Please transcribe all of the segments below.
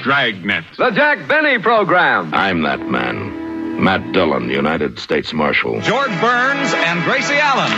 Dragnet. The Jack Benny Program. I'm that man. Matt Dillon, United States Marshal. George Burns and Gracie Allen.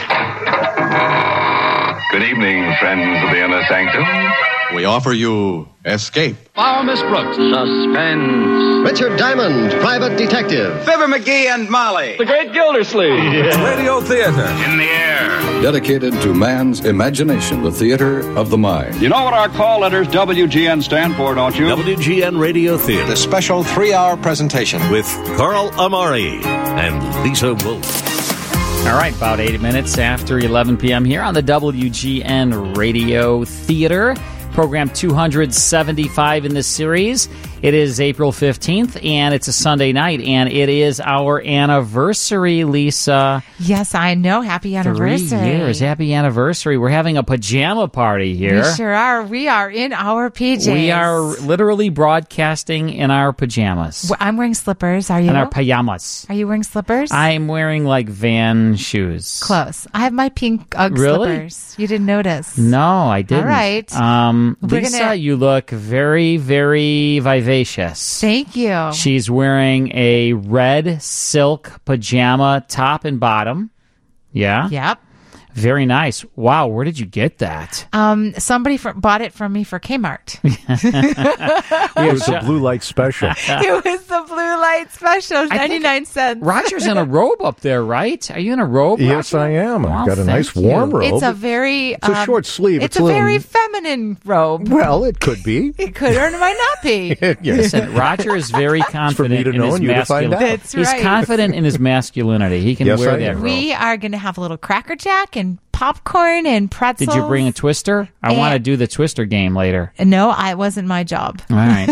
Good evening, friends of the Inner Sanctum. We offer you Escape. Follow Miss Brooks. Suspense. Richard Diamond, Private Detective. Fibber McGee and Molly. The Great Gildersleeve. Radio Theater. In the air. Dedicated to man's imagination, the theater of the mind. You know what our call letters WGN stand for, don't you? WGN Radio Theater. The special 3-hour presentation With Carl Amari and Lisa Wolf. All right, about 8 minutes after 11 p.m. here on the WGN Radio Theater. Program 275 in this series. It is April 15th, and it's a Sunday night, and it is our anniversary, Lisa. Yes, I know. Happy anniversary. 3 years. Happy anniversary. We're having a pajama party here. We sure are. We are in our PJs. We are literally broadcasting in our pajamas. I'm wearing slippers. Are you? In our pajamas. Are you wearing slippers? I'm wearing, like, Van shoes. Close. I have my pink Ugg slippers. You didn't notice. No, I didn't. All right. Lisa, you look very, very vivacious. Thank you. She's wearing a red silk pajama top and bottom. Yeah? Yep. Very nice. Wow, where did you get that? Somebody bought it from me for Kmart. It was a blue light special. It was the blue light special, 99 cents. Roger's in a robe up there, right? Are you in a robe, Yes, Roger? I am. I've Well, got a nice thank you. warm robe. It's a very... It's a short sleeve. It's a a little... very feminine robe. Well, it could be. It could or it might not be. Yes. Listen, Roger is very confident to in know his and you to find out. That's He's right. confident in his masculinity. He can Yes, wear I that am. robe. We are going to have a little Cracker Jack and popcorn and pretzels. Did you bring a twister? I want to do the twister game later. No, it wasn't my job. All right.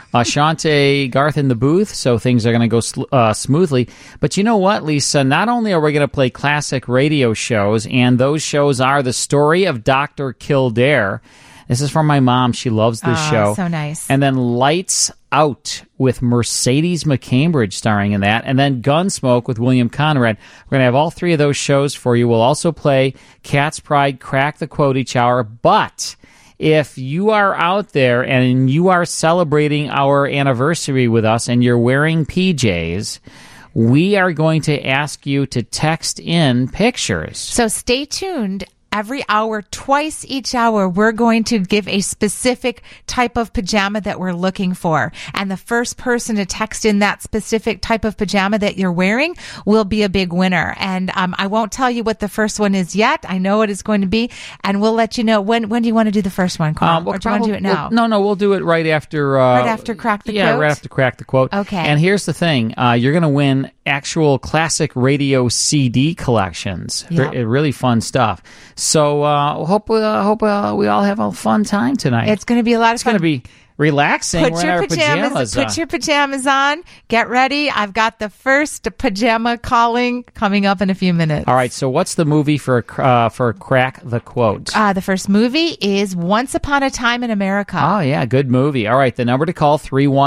Shante, Garth in the booth, so things are going to go smoothly. But you know what, Lisa? Not only are we going to play classic radio shows, and those shows are The Story of Dr. Kildare. This is from my mom. She loves this show. So nice. And then Lights Out with Mercedes McCambridge starring in that. And then Gunsmoke with William Conrad. We're going to have all three of those shows for you. We'll also play Cat's Pride, Crack the Quote each hour. But if you are out there and you are celebrating our anniversary with us and you're wearing PJs, we are going to ask you to text in pictures. So stay tuned. Every hour, twice each hour, we're going to give a specific type of pajama that we're looking for. And the first person to text in that specific type of pajama that you're wearing will be a big winner. And I won't tell you what the first one is yet. I know what it's going to be. And we'll let you know. When do you want to do the first one, Carl? Or do you want to do it now? We'll do it right after... right after Crack the Quote? Yeah, right after Crack the Quote. Okay. And here's the thing. You're going to win actual classic radio CD collections. Yep. Really fun stuff. So hope we all have a fun time tonight. It's going to be a lot of It's fun. going to be relaxing. Put We're in your our pajamas on. Put your pajamas on. Get ready. I've got the first pajama calling coming up in a few minutes. All right. So what's the movie for Crack the Quote? The first movie is Once Upon a Time in America. Oh, yeah. Good movie. All right. The number to call,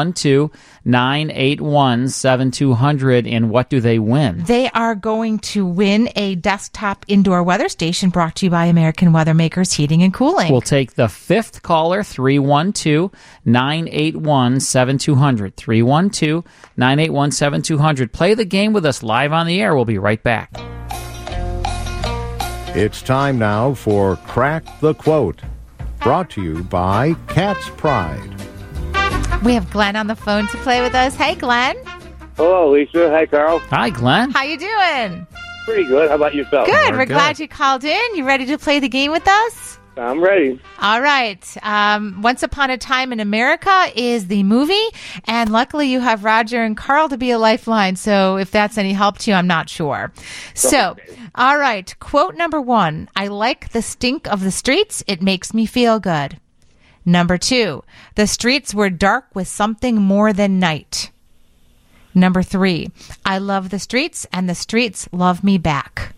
312-981-7200. And what do they win? They are going to win a desktop indoor weather station brought to you by American Weather Makers Heating and Cooling. We'll take the fifth caller, 312-981-7200. 312-981-7200. Play the game with us live on the air. We'll be right back. It's time now for Crack the Quote, brought to you by Cat's Pride. We have Glenn on the phone to play with us. Hey, Glenn. Hello, Lisa. Hi, Carl. Hi, Glenn. How you doing? Pretty good. How about yourself? Good. We're glad you called in. You ready to play the game with us? I'm ready. All right. Once Upon a Time in America is the movie, and luckily you have Roger and Carl to be a lifeline, so if that's any help to you, I'm not sure. So, all right. Quote number 1, I like the stink of the streets. It makes me feel good. Number 2, the streets were dark with something more than night. Number 3, I love the streets, and the streets love me back.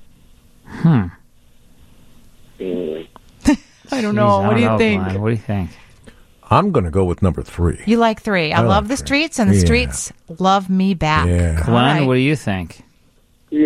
I don't know. What do you think? Glenn. What do you think? I'm going to go with number 3. You like 3. I love the streets, and the streets love me back. Yeah. Glenn, what do you think?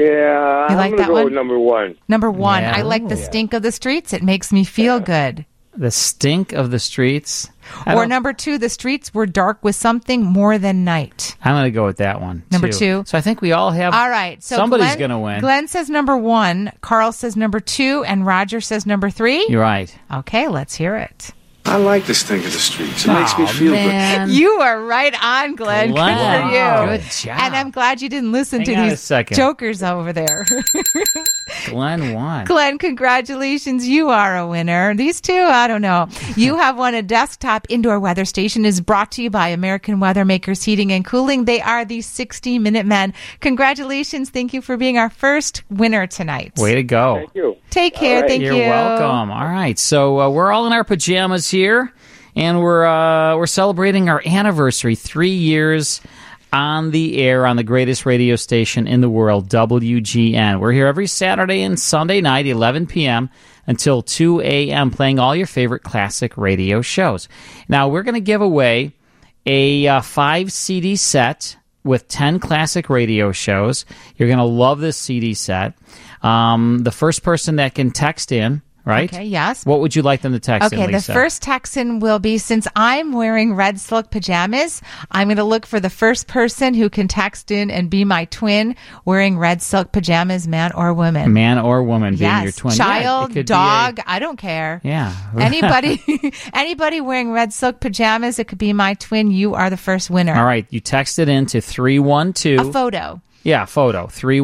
Yeah, You like I'm going that to go one? with number 1. Number 1, Yeah. I like the stink of the streets. It makes me feel good. The stink of the streets. Or number 2, the streets were dark with something more than night. I'm going to go with that one. Number 2. So I think we all have. All right. So somebody's going to win. Glenn says number 1, Carl says number 2, and Roger says number 3. You're right. Okay, let's hear it. I like this thing of the streets. It makes me feel good. You are right on, Glenn. Good for you. Good job. And I'm glad you didn't listen to Hang on a these second. jokers over there. Glenn won. Glenn, congratulations. You are a winner. These two, I don't know. You have won a desktop indoor weather station. Is brought to you by American Weather Makers Heating and Cooling. They are the 60-Minute Men. Congratulations. Thank you for being our first winner tonight. Way to go. Thank you. Take care. Thank you. You're welcome. All right. So we're all in our pajamas here, and we're celebrating our anniversary, 3 years on the air on the greatest radio station in the world, WGN. We're here every Saturday and Sunday night, 11 p.m. until 2 a.m., playing all your favorite classic radio shows. Now, we're going to give away a 5 CD set with 10 classic radio shows. You're going to love this CD set. The first person that can text in, right? Okay, yes. What would you like them to text in, Okay, Lisa? the first text-in will be, since I'm wearing red silk pajamas, I'm going to look for the first person who can text in and be my twin wearing red silk pajamas, man or woman. Man or woman being yes. your twin. Child, Yeah, dog, I don't care. Yeah. Anybody wearing red silk pajamas, it could be my twin. You are the first winner. All right, you text it in to 312. A photo. Yeah, photo.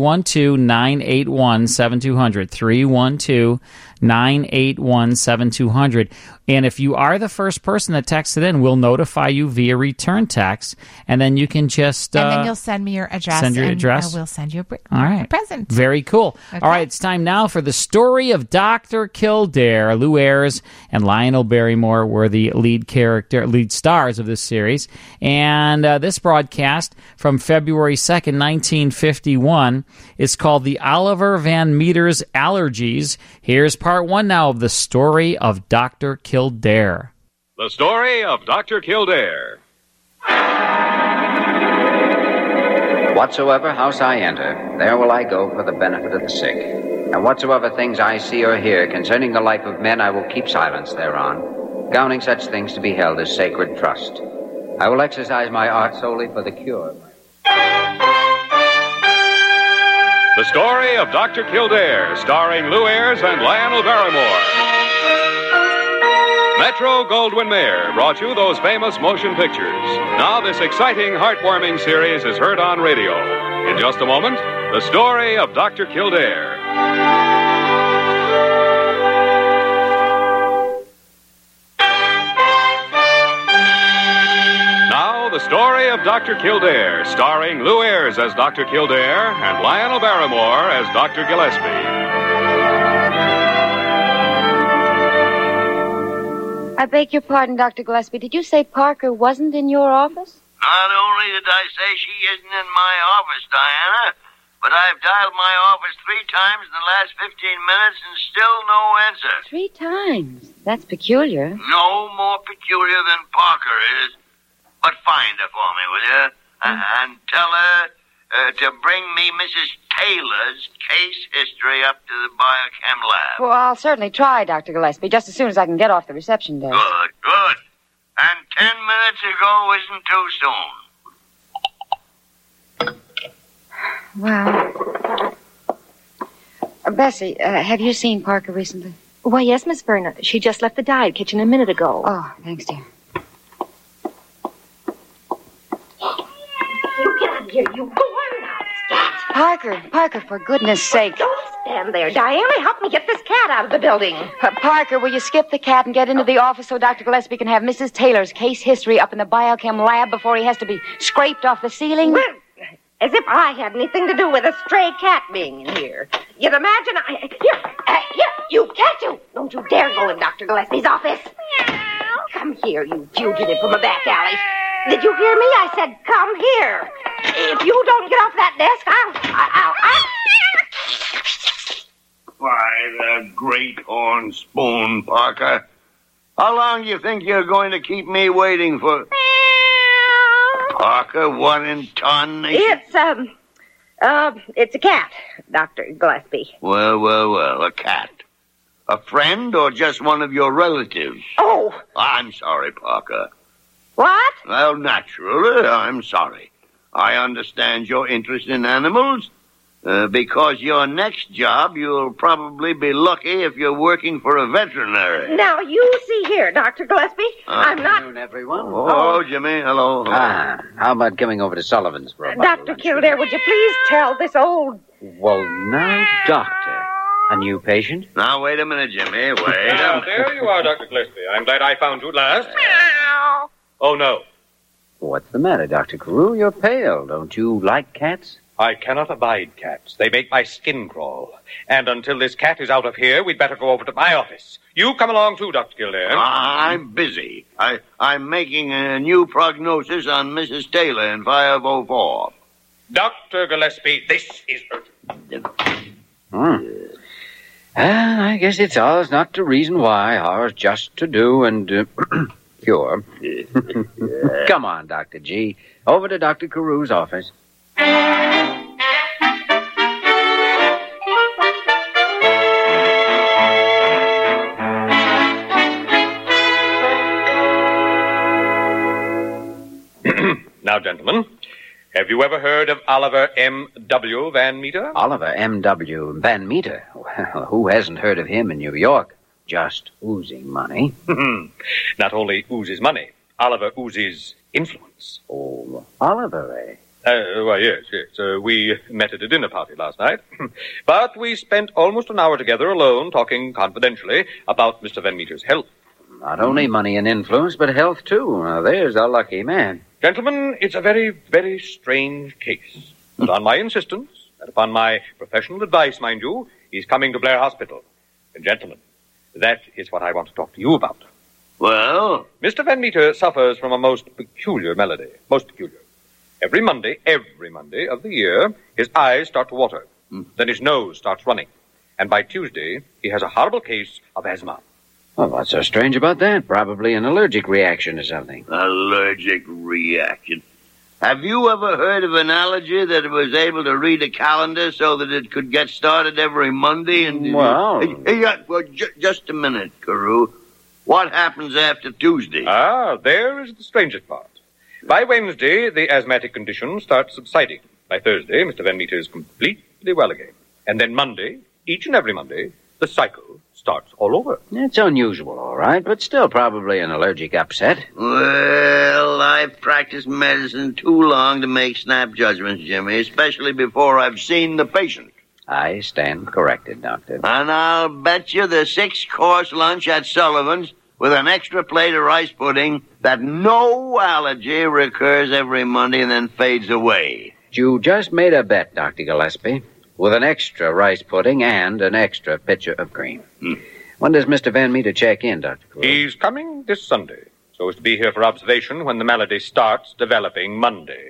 312-981-7200. 312-981-7200. And if you are the first person that texted in, we'll notify you via return text, and then you can just... and then you'll send me your address. Send your address. I will send you a right. present. Very cool. Okay. All right, it's time now for the story of Dr. Kildare. Lou Ayres and Lionel Barrymore were the lead stars of this series. And this broadcast from February 2nd, 1951 is called The Oliver Van Meter's Allergies. Here's part 1 now of the story of Dr. Kildare. The story of Dr. Kildare. Whatsoever house I enter, there will I go for the benefit of the sick. And whatsoever things I see or hear concerning the life of men, I will keep silence thereon, gowning such things to be held as sacred trust. I will exercise my art solely for the cure. The story of Dr. Kildare, starring Lou Ayres and Lionel Barrymore. Metro-Goldwyn-Mayer brought you those famous motion pictures. Now this exciting, heartwarming series is heard on radio. In just a moment, the story of Dr. Kildare. Now, the story of Dr. Kildare, starring Lou Ayres as Dr. Kildare and Lionel Barrymore as Dr. Gillespie. I beg your pardon, Dr. Gillespie. Did you say Parker wasn't in your office? Not only did I say she isn't in my office, Diana, but I've dialed my office 3 times in the last 15 minutes and still no answer. 3 times? That's peculiar. No more peculiar than Parker is. But find her for me, will you? And tell her to bring me Mrs. Taylor's case history up to the biochem lab. Well, I'll certainly try, Dr. Gillespie, just as soon as I can get off the reception desk. Good, good. And 10 minutes ago isn't too soon. Well, Bessie, have you seen Parker recently? Why, yes, Miss Verna. She just left the diet kitchen a minute ago. Oh, thanks, dear. You get out here, you go on now, scat. Parker, for goodness sake. Don't stand there, Diana. Help me get this cat out of the building. Parker, will you skip the cat and get into the office so Dr. Gillespie can have Mrs. Taylor's case history up in the biochem lab before he has to be scraped off the ceiling? Well, as if I had anything to do with a stray cat being in here. You'd imagine Here, you cat, you. Don't you dare go in Dr. Gillespie's office. Come here, you fugitive from a back alley. Did you hear me? I said, come here. If you don't get off that desk, I'll... By the great horn spoon, Parker. How long do you think you're going to keep me waiting for? Parker, what in tarnation? It's a cat, Dr. Gillespie. Well, a cat. A friend or just one of your relatives? Oh. I'm sorry, Parker. What? Well, naturally, I'm sorry. I understand your interest in animals. Because your next job, you'll probably be lucky if you're working for a veterinary. Now, you see here, Dr. Gillespie. I'm not... Good afternoon, everyone. Oh, Jimmy, hello. How about coming over to Sullivan's for a bottle? Dr. Kildare, would you please tell this old... Well, now, Doctor. A new patient? Now, wait a minute, Jimmy. Wait. Well, there you are, Dr. Gillespie. I'm glad I found you at last. Oh, no. What's the matter, Dr. Carew? You're pale. Don't you like cats? I cannot abide cats. They make my skin crawl. And until this cat is out of here, we'd better go over to my office. You come along too, Dr. Kildare. I'm busy. I'm making a new prognosis on Mrs. Taylor in 504. Dr. Gillespie, this is urgent. I guess it's ours not to reason why, ours just to do and cure. Come on, Dr. G. Over to Dr. Carew's office. Now, gentlemen, have you ever heard of Oliver M.W. Van Meter? Oliver M.W. Van Meter? Well, who hasn't heard of him in New York? Just oozing money. Not only oozes money, Oliver oozes influence. Oh, Oliver, eh? Well, yes. We met at a dinner party last night. But we spent almost an hour together alone, talking confidentially about Mr. Van Meter's health. Not only money and influence, but health, too. Now, there's a lucky man. Gentlemen, it's a very, very strange case. But on my insistence, and upon my professional advice, mind you, he's coming to Blair Hospital. And, gentlemen, that is what I want to talk to you about. Well? Mr. Van Meter suffers from a most peculiar malady. Most peculiar. Every Monday of the year, his eyes start to water. Then his nose starts running. And by Tuesday, he has a horrible case of asthma. Well, what's so strange about that? Probably an allergic reaction or something. Allergic reaction. Have you ever heard of an allergy that was able to read a calendar so that it could get started every Monday? And just a minute, Carew. What happens after Tuesday? There is the strangest part. By Wednesday, the asthmatic condition starts subsiding. By Thursday, Mr. Van Meter is completely well again. And then Monday, each and every Monday, the cycle starts all over. It's unusual, all right, but still probably an allergic upset. Well, I've practiced medicine too long to make snap judgments, Jimmy, especially before I've seen the patient. I stand corrected, Doctor. And I'll bet you the 6-course lunch at Sullivan's with an extra plate of rice pudding that no allergy recurs every Monday and then fades away. You just made a bet, Dr. Gillespie, with an extra rice pudding and an extra pitcher of cream. When does Mr. Van Meter check in, Dr. Carew? He's coming this Sunday, so as to be here for observation when the malady starts developing Monday.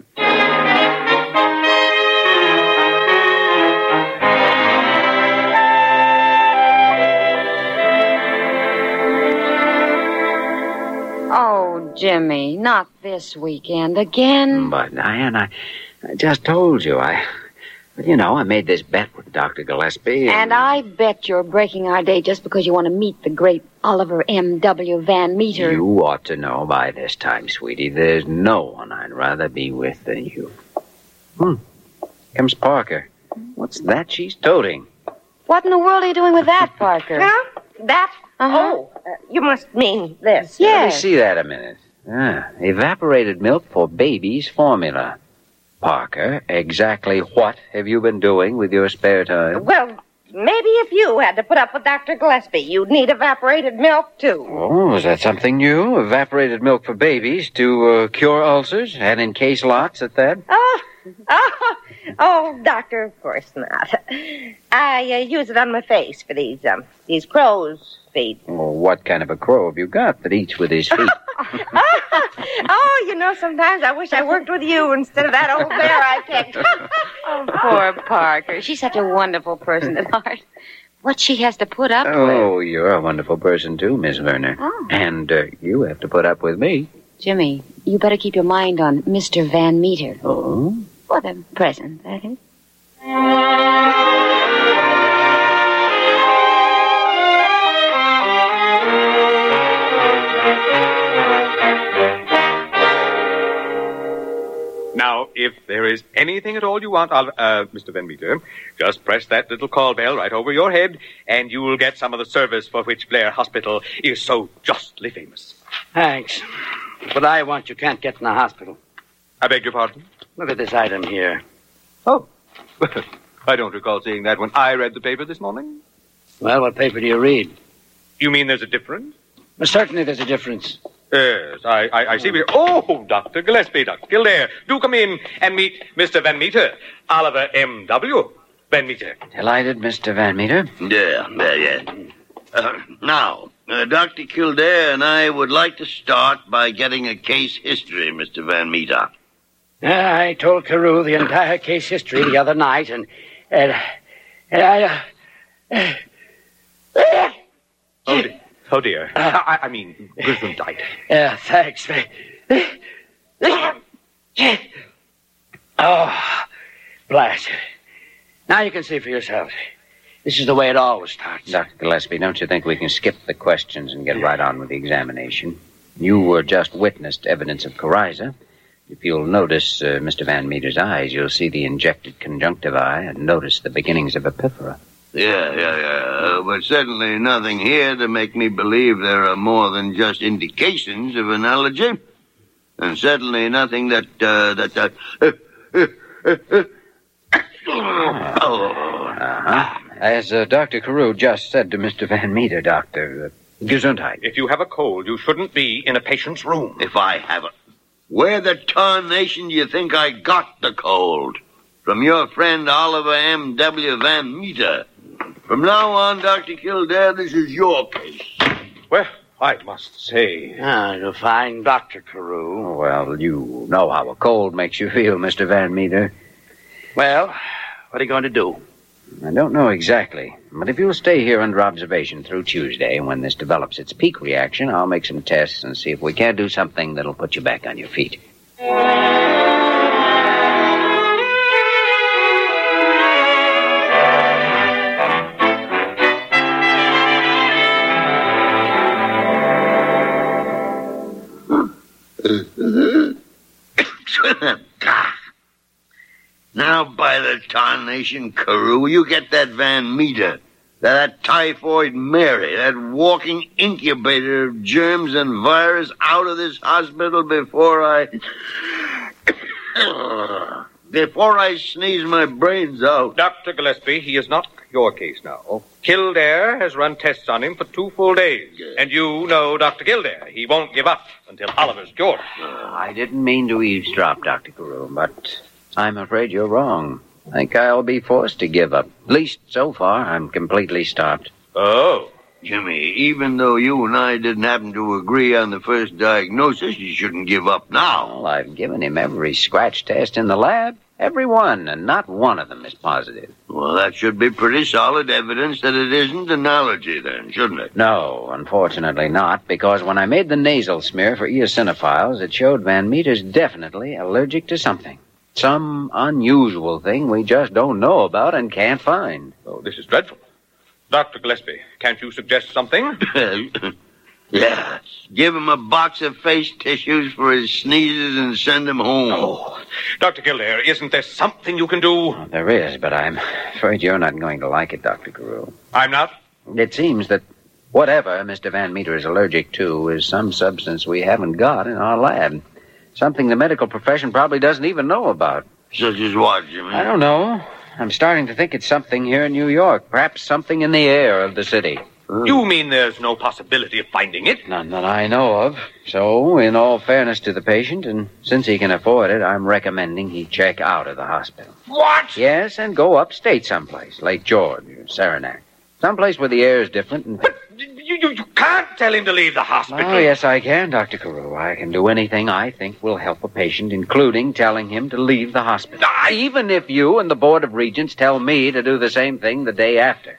Oh, Jimmy, not this weekend again. But, Diane, I just told you, I made this bet with Dr. Gillespie. And I bet you're breaking our day just because you want to meet the great Oliver M.W. Van Meter. You ought to know by this time, sweetie, there's no one I'd rather be with than you. Comes Parker. What's that she's toting? What in the world are you doing with that, Parker? Huh? That? Oh, you must mean this. Yes. Let me see that a minute. Evaporated milk for babies formula. Parker, exactly what have you been doing with your spare time? Well, maybe if you had to put up with Dr. Gillespie, you'd need evaporated milk, too. Oh, is that something new? Evaporated milk for babies to cure ulcers and encase lots at that? Oh, doctor, of course not. I use it on my face for these crow's feet. Well, what kind of a crow have you got that eats with his feet? Sometimes I wish I worked with you instead of that old bear I kicked. Oh, poor Parker. She's such a wonderful person at heart. What she has to put up with. Oh, you're a wonderful person, too, Miss Werner. Oh. And you have to put up with me. Jimmy, you better keep your mind on Mr. Van Meter. Oh? For the present, that is. Now, if there is anything at all you want, Mr. Van Meter, just press that little call bell right over your head, and you will get some of the service for which Blair Hospital is so justly famous. Thanks. What I want you can't get in the hospital. I beg your pardon? Look at this item here. Oh. I don't recall seeing that when I read the paper this morning. Well, what paper do you read? You mean there's a difference? Well, certainly there's a difference. Yes, I see. Oh, Dr. Gillespie, Dr. Kildare, do come in and meet Mr. Van Meter, Oliver M.W. Van Meter. Delighted, Mr. Van Meter. Yeah. Now, Dr. Kildare and I would like to start by getting a case history, Mr. Van Meter. I told Carew the entire case history the other night, and Oh, dear. I mean, Gesundheit. Yeah, thanks. Oh, blast it. Now you can see for yourself. This is the way it always starts. Dr. Gillespie, don't you think we can skip the questions and get right on with the examination? You were just witness to evidence of coryza. If you'll notice Mr. Van Meter's eyes, you'll see the injected conjunctivi and notice the beginnings of epiphora. Yeah. But certainly nothing here to make me believe there are more than just indications of an allergy. And certainly nothing As Dr. Carew just said to Mr. Van Meter, Doctor, Gesundheit. If you have a cold, you shouldn't be in a patient's room. If I have a... Where the tarnation do you think I got the cold? From your friend Oliver M.W. Van Meter. From now on, Dr. Kildare, this is your case. Well, I must say... you'll find Dr. Carew. Well, you know how a cold makes you feel, Mr. Van Meter. Well, what are you going to do? I don't know exactly, but if you'll stay here under observation through Tuesday, when this develops its peak reaction, I'll make some tests and see if we can't do something that'll put you back on your feet. Now, by the tarnation, Carew, you get that Van Meter, that typhoid Mary, that walking incubator of germs and virus out of this hospital before I sneeze my brains out. Dr. Gillespie, he is not your case now. Kildare has run tests on him for 2 full days. And you know Dr. Kildare. He won't give up until Oliver's cured. I didn't mean to eavesdrop, Dr. Carew, but I'm afraid you're wrong. I think I'll be forced to give up. At least, so far, I'm completely stopped. Oh. Jimmy, even though you and I didn't happen to agree on the first diagnosis, you shouldn't give up now. Well, I've given him every scratch test in the lab. Every one, and not one of them is positive. Well, that should be pretty solid evidence that it isn't an allergy, then, shouldn't it? No, unfortunately not, because when I made the nasal smear for eosinophiles, it showed Van Meter's definitely allergic to something. Some unusual thing we just don't know about and can't find. Oh, this is dreadful. Dr. Gillespie, can't you suggest something? Yeah. Give him a box of face tissues for his sneezes and send him home. Oh, Dr. Kildare, isn't there something you can do? Oh, there is, but I'm afraid you're not going to like it, Dr. Carew. I'm not? It seems that whatever Mr. Van Meter is allergic to is some substance we haven't got in our lab. Something the medical profession probably doesn't even know about. Such as what, Jimmy? I don't know. I'm starting to think it's something here in New York. Perhaps something in the air of the city. You mean there's no possibility of finding it? None that I know of. So, in all fairness to the patient, and since he can afford it, I'm recommending he check out of the hospital. What? Yes, and go upstate someplace, Lake George or Saranac. Someplace where the air is different and... But you can't tell him to leave the hospital. Oh, yes, I can, Dr. Carew. I can do anything I think will help a patient, including telling him to leave the hospital. Even if you and the Board of Regents tell me to do the same thing the day after.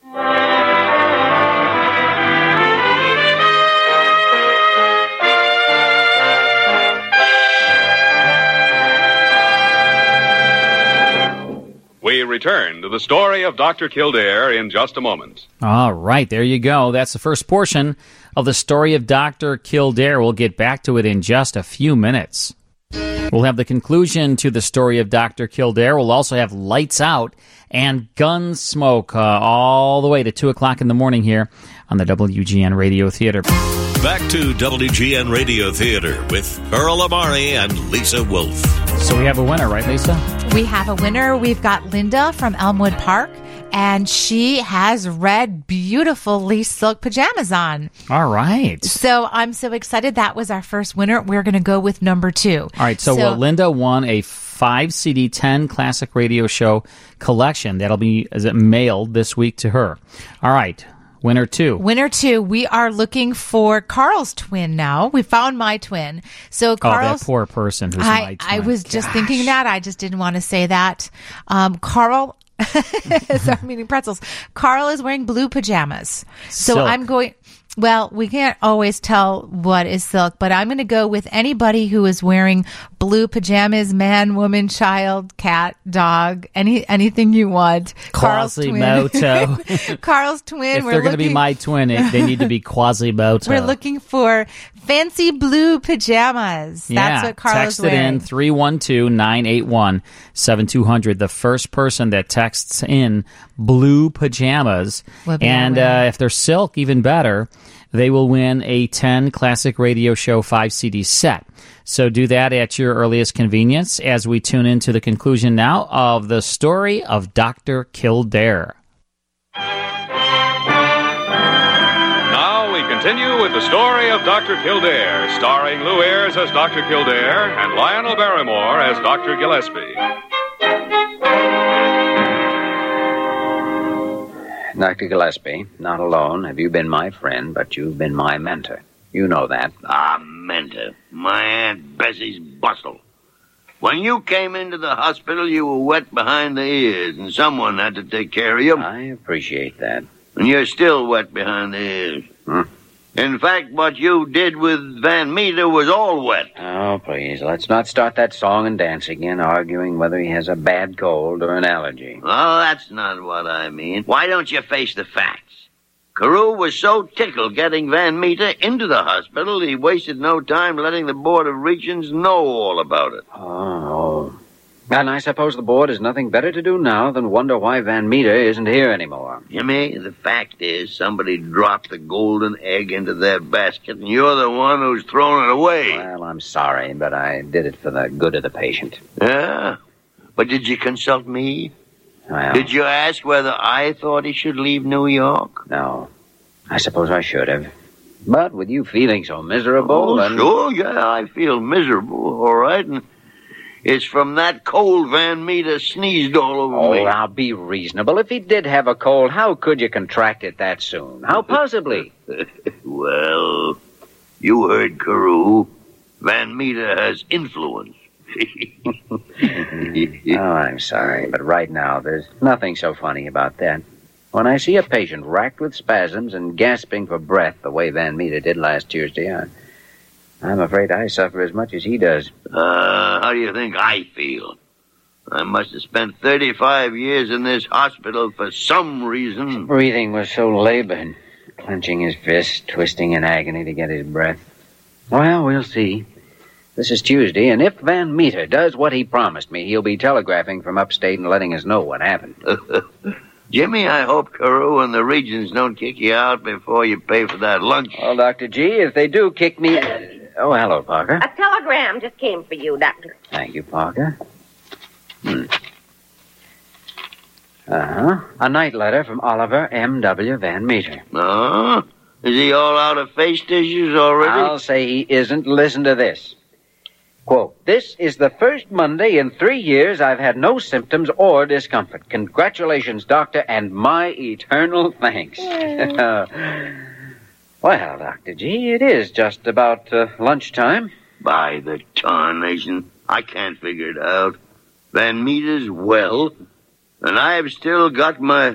We return to the story of Dr. Kildare in just a moment. All right, there you go. That's the first portion of the story of Dr. Kildare. We'll get back to it in just a few minutes. We'll have the conclusion to the story of Dr. Kildare. We'll also have Lights Out and Gunsmoke all the way to 2 o'clock in the morning here on the WGN Radio Theater. Back to WGN Radio Theater with Earl Amari and Lisa Wolf. So we have a winner, right, Lisa? We have a winner. We've got Linda from Elmwood Park, and she has red, beautiful lace silk pajamas on. All right. So I'm so excited. That was our first winner. We're going to go with number 2. All right. So Linda won a 5-CD, 10 classic radio show collection. That'll be mailed this week to her. All right. Winner 2. Winner 2. We are looking for Carl's twin now. We found my twin. So Carl's... that poor person who's my twin. I was just thinking that. I just didn't want to say that. Carl... Sorry, I'm eating pretzels. Carl is wearing blue pajamas. So Silk. I'm going... Well, we can't always tell what is silk, but I'm going to go with anybody who is wearing blue pajamas, man, woman, child, cat, dog, anything you want. Quasimodo. Carl's twin. If they're going to be my twin, they need to be Quasimodo. We're looking for fancy blue pajamas. That's what Carl is wearing. Text it in 312-981-7200. The first person that texts in blue pajamas, and if they're silk, even better, they will win a 10 Classic Radio Show 5-CD set. So do that at your earliest convenience as we tune into the conclusion now of the story of Dr. Kildare. Now we continue with the story of Dr. Kildare, starring Lou Ayres as Dr. Kildare and Lionel Barrymore as Dr. Gillespie. Dr. Gillespie, not alone have you been my friend, but you've been my mentor. You know that. Mentor. My Aunt Bessie's bustle. When you came into the hospital, you were wet behind the ears, and someone had to take care of you. I appreciate that. And you're still wet behind the ears. In fact, what you did with Van Meter was all wet. Oh, please, let's not start that song and dance again, arguing whether he has a bad cold or an allergy. Oh, that's not what I mean. Why don't you face the facts? Carew was so tickled getting Van Meter into the hospital, he wasted no time letting the Board of Regents know all about it. Oh. And I suppose the board has nothing better to do now than wonder why Van Meter isn't here anymore. Jimmy, the fact is somebody dropped the golden egg into that basket, and you're the one who's thrown it away. Well, I'm sorry, but I did it for the good of the patient. Yeah? But did you consult me? Well, did you ask whether I thought he should leave New York? No. I suppose I should have. But with you feeling so miserable... Sure, yeah, I feel miserable, all right, and... it's from that cold Van Meter sneezed all over me. Oh, now be reasonable. If he did have a cold, how could you contract it that soon? How possibly? Well, you heard Carew. Van Meter has influence. Oh, I'm sorry, but right now there's nothing so funny about that. When I see a patient racked with spasms and gasping for breath the way Van Meter did last Tuesday, I'm afraid I suffer as much as he does. How do you think I feel? I must have spent 35 years in this hospital for some reason. His breathing was so labored, clenching his fists, twisting in agony to get his breath. Well, we'll see. This is Tuesday, and if Van Meter does what he promised me, he'll be telegraphing from upstate and letting us know what happened. Jimmy, I hope Carew and the Regents don't kick you out before you pay for that lunch. Well, Dr. G, if they do kick me... Oh, hello, Parker. A telegram just came for you, Doctor. Thank you, Parker. A night letter from Oliver M.W. Van Meter. Oh? Is he all out of face tissues already? I'll say he isn't. Listen to this. Quote, this is the first Monday in 3 years I've had no symptoms or discomfort. Congratulations, Doctor, and my eternal thanks. Well, Dr. G, it is just about lunchtime. By the tarnation, I can't figure it out. Van Meter's well, and I've still got my...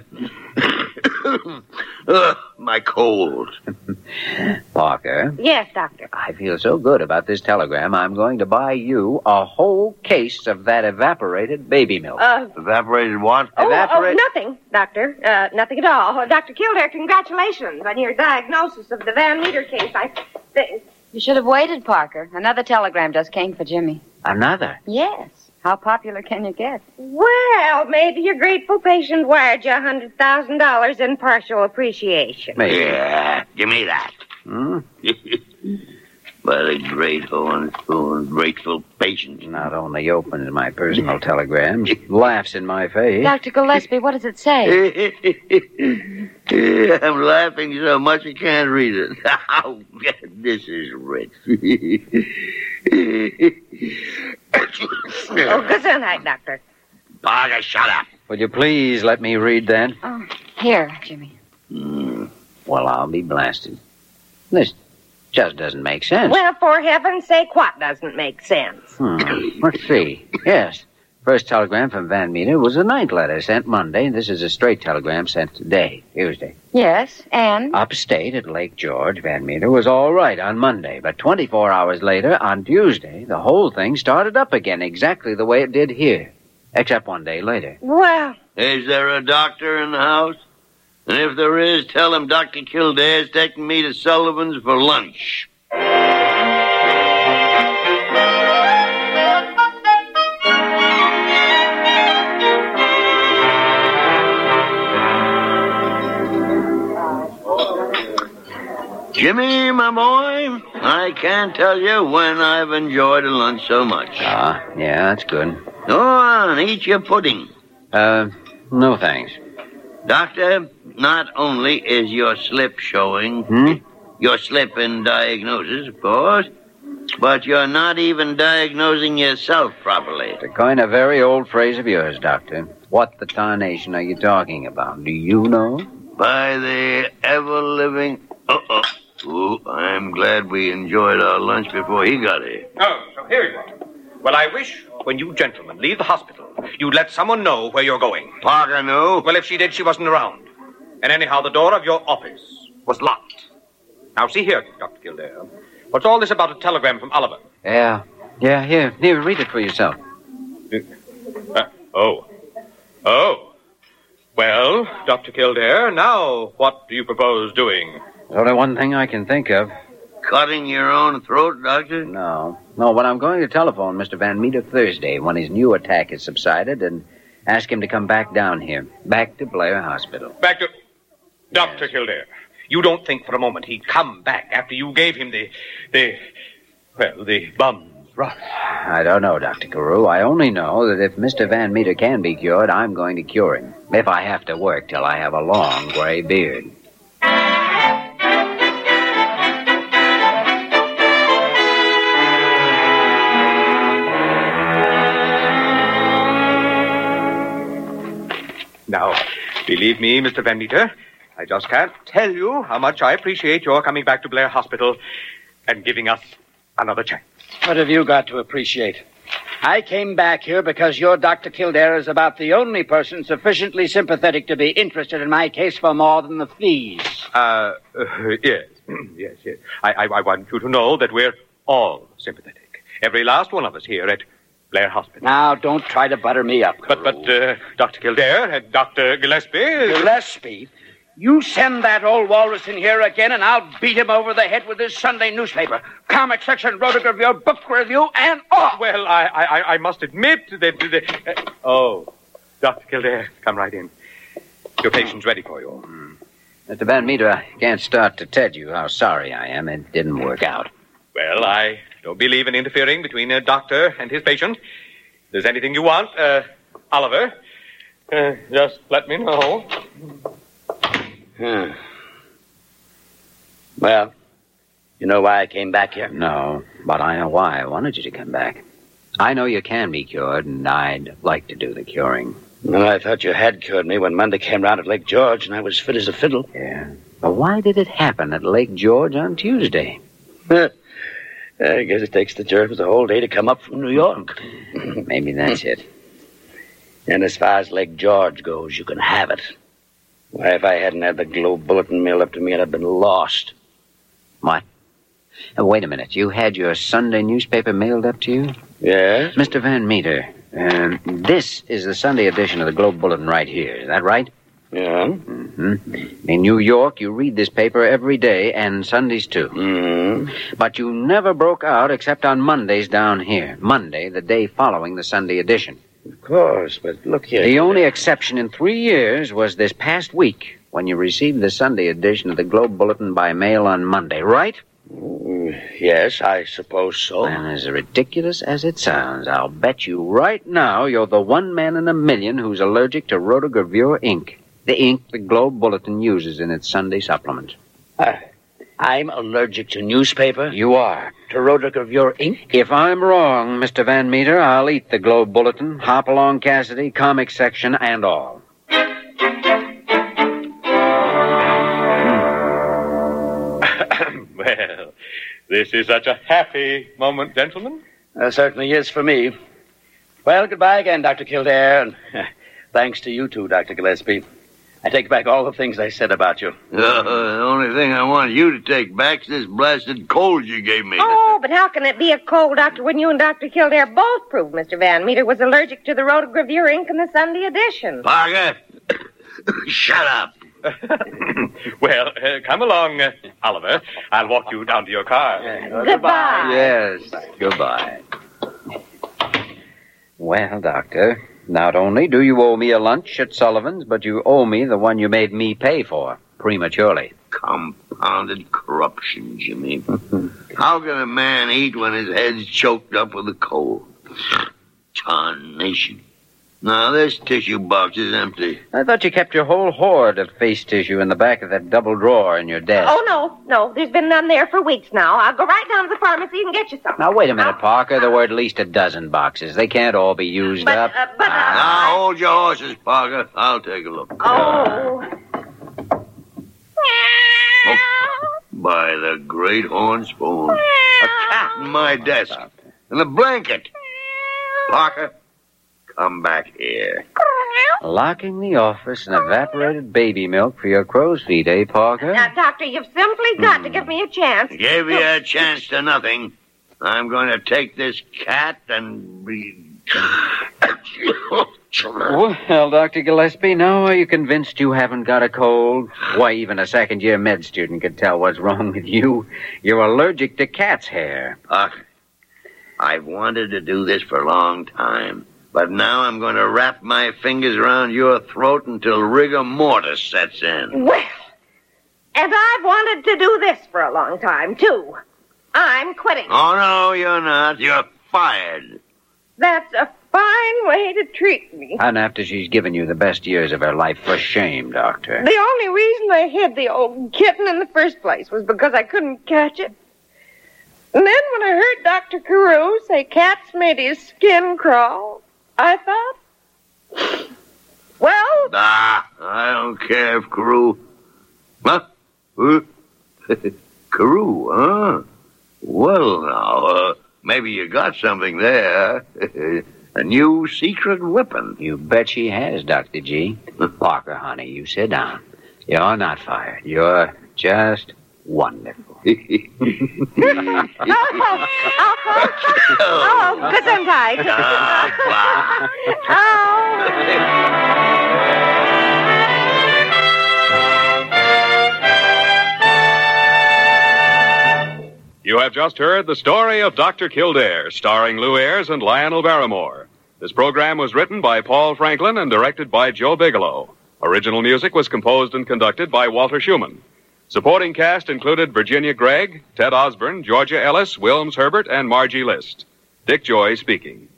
my cold. Parker. Yes, Doctor. I feel so good about this telegram, I'm going to buy you a whole case of that evaporated baby milk. Evaporated what? Nothing, Doctor. Nothing at all. Dr. Kildare, congratulations on your diagnosis of the Van Meter case. You should have waited, Parker. Another telegram just came for Jimmy. Another? Yes. How popular can you get? Well, maybe your grateful patient wired you $100,000 in partial appreciation. Maybe. Yeah, give me that. But a grateful patient. Not only opens my personal telegrams, laughs in my face. Dr. Gillespie, what does it say? I'm laughing so much I can't read it. Oh, this is rich. Gesundheit, Doctor. Parker, shut up. Would you please let me read that? Oh, here, Jimmy. Well, I'll be blasted. This just doesn't make sense. Well, for heaven's sake, what doesn't make sense? Let's see. Yes. First telegram from Van Meter was a night letter sent Monday. This is a straight telegram sent today, Tuesday. Yes, and? Upstate at Lake George, Van Meter was all right on Monday, but 24 hours later, on Tuesday, the whole thing started up again exactly the way it did here, except one day later. Well... Is there a doctor in the house? And if there is, tell him Dr. Kildare's taking me to Sullivan's for lunch. Jimmy, my boy, I can't tell you when I've enjoyed a lunch so much. Yeah, that's good. Go on, eat your pudding. No thanks. Doctor, not only is your slip showing, your slip in diagnosis, of course, but you're not even diagnosing yourself properly. It's a kind of very old phrase of yours, Doctor. What the tarnation are you talking about? Do you know? By the ever-living... Ooh, I'm glad we enjoyed our lunch before he got here. Oh, so here you are. Well, I wish, when you gentlemen leave the hospital, you'd let someone know where you're going. Parker knew. Well, if she did, she wasn't around. And anyhow, the door of your office was locked. Now, see here, Dr. Kildare. What's all this about a telegram from Oliver? Yeah, here, read it for yourself. Oh. Well, Dr. Kildare, now what do you propose doing? There's only one thing I can think of. Cutting your own throat, Doctor? No, but I'm going to telephone Mr. Van Meter Thursday when his new attack has subsided and ask him to come back down here, back to Blair Hospital. Back to... Dr. Kildare, you don't think for a moment he'd come back after you gave him the bum's rush? I don't know, Dr. Carew. I only know that if Mr. Van Meter can be cured, I'm going to cure him. If I have to work till I have a long gray beard. Now, believe me, Mr. Van Meter, I just can't tell you how much I appreciate your coming back to Blair Hospital and giving us another chance. What have you got to appreciate? I came back here because your Dr. Kildare is about the only person sufficiently sympathetic to be interested in my case for more than the fees. Yes. Yes. I want you to know that we're all sympathetic. Every last one of us here at Blair Hospital. Now, don't try to butter me up, But Dr. Kildare and Dr. Gillespie... Gillespie? You send that old walrus in here again, and I'll beat him over the head with this Sunday newspaper. Comic section rotogravure, book review, and all. Well, I must admit that... Dr. Kildare, come right in. Your patient's ready for you. Mr. Van Meter, I can't start to tell you how sorry I am. It didn't work out. Well, I don't believe in interfering between a doctor and his patient. If there's anything you want, Oliver, just let me know. Well, you know why I came back here? No, but I know why I wanted you to come back. I know you can be cured, and I'd like to do the curing. Well, I thought you had cured me when Monday came round at Lake George, and I was fit as a fiddle. Yeah. But why did it happen at Lake George on Tuesday? I guess it takes the Germans a whole day to come up from New York. Maybe that's it. And as far as Lake George goes, you can have it. Why, if I hadn't had the Globe Bulletin mailed up to me, I'd have been lost. What? Wait a minute. You had your Sunday newspaper mailed up to you? Yes? Mr. Van Meter, this is the Sunday edition of the Globe Bulletin right here. Is that right? Yeah. Mm-hmm. In New York, you read this paper every day, and Sundays too. Mm-hmm. But you never broke out except on Mondays down here. Monday, the day following the Sunday edition. Of course, but look here. The only exception in 3 years was this past week, when you received the Sunday edition of the Globe Bulletin by mail on Monday, right? Yes, I suppose so. And as ridiculous as it sounds, I'll bet you right now you're the one man in a million who's allergic to rotogravure ink. The ink the Globe Bulletin uses in its Sunday supplement. I'm allergic to newspaper? You are. To rotogravure ink? If I'm wrong, Mr. Van Meter, I'll eat the Globe Bulletin, Hopalong Cassidy, comic section, and all. Well, this is such a happy moment, gentlemen. Certainly is for me. Well, goodbye again, Dr. Kildare, and thanks to you too, Dr. Gillespie. I take back all the things I said about you. The only thing I want you to take back is this blasted cold you gave me. Oh, but how can it be a cold, Doctor, when you and Dr. Kildare both proved Mr. Van Meter was allergic to the rotogravure ink in the Sunday edition? Parker, shut up. Well, come along, Oliver. I'll walk you down to your car. Goodbye. Yes, goodbye. Well, Doctor, not only do you owe me a lunch at Sullivan's, but you owe me the one you made me pay for, prematurely. Compounded corruption, Jimmy. How can a man eat when his head's choked up with a cold? Tarnation. Now, this tissue box is empty. I thought you kept your whole hoard of face tissue in the back of that double drawer in your desk. Oh, no. There's been none there for weeks now. I'll go right down to the pharmacy and get you some. Now, wait a minute, Parker. There were at least a dozen boxes. They can't all be used up. Now, hold your horses, Parker. I'll take a look. Oh. By the great horn spoon. A cat in my desk. And a blanket. Parker, come back here. Locking the office and evaporated baby milk for your crow's feet, eh, Parker? Now, Doctor, you've simply got to give me a chance. Give you a chance to nothing. I'm going to take this cat and be... Well, Dr. Gillespie, now are you convinced you haven't got a cold? Why, even a second-year med student could tell what's wrong with you. You're allergic to cat's hair. I've wanted to do this for a long time. But now I'm going to wrap my fingers around your throat until rigor mortis sets in. Well, and I've wanted to do this for a long time, too. I'm quitting. Oh, no, you're not. You're fired. That's a fine way to treat me. And after she's given you the best years of her life, for shame, Doctor. The only reason I hid the old kitten in the first place was because I couldn't catch it. And then when I heard Dr. Carew say cats made his skin crawl, I thought, well... I don't care if Carew... Huh? Carew, huh? Well, now, maybe you got something there. A new secret weapon. You bet she has, Dr. G. Parker, honey, you sit down. You're not fired. You're just wonderful. Gesundheit. You have just heard the story of Dr. Kildare, starring Lou Ayres and Lionel Barrymore. This program was written by Paul Franklin and directed by Joe Bigelow. Original music was composed and conducted by Walter Schumann. Supporting cast included Virginia Gregg, Ted Osborne, Georgia Ellis, Wilms Herbert, and Margie List. Dick Joy speaking.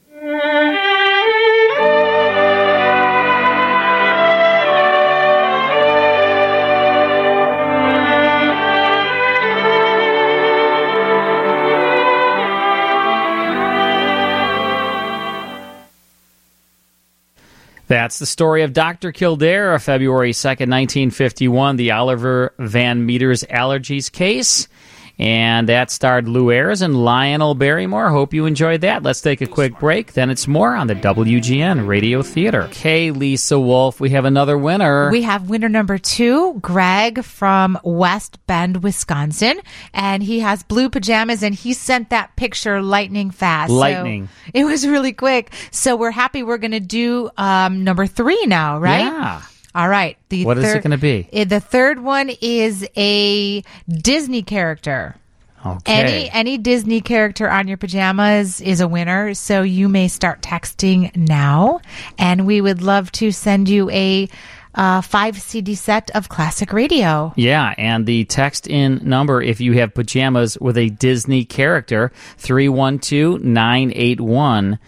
That's the story of Dr. Kildare, of February 2nd, 1951, the Oliver Van Meter's allergies case. And that starred Lou Ayres and Lionel Barrymore. Hope you enjoyed that. Let's take a quick break. Then it's more on the WGN Radio Theater. Okay, Lisa Wolf, we have another winner. We have winner number 2, Greg from West Bend, Wisconsin. And he has blue pajamas, and he sent that picture lightning fast. Lightning. So it was really quick. So we're happy we're going to do number 3 now, right? Yeah. All right. What is it going to be? The third one is a Disney character. Okay. Any Disney character on your pajamas is a winner, so you may start texting now, and we would love to send you a 5 CD set of classic radio. Yeah, and the text in number, if you have pajamas with a Disney character, 312-981-7200.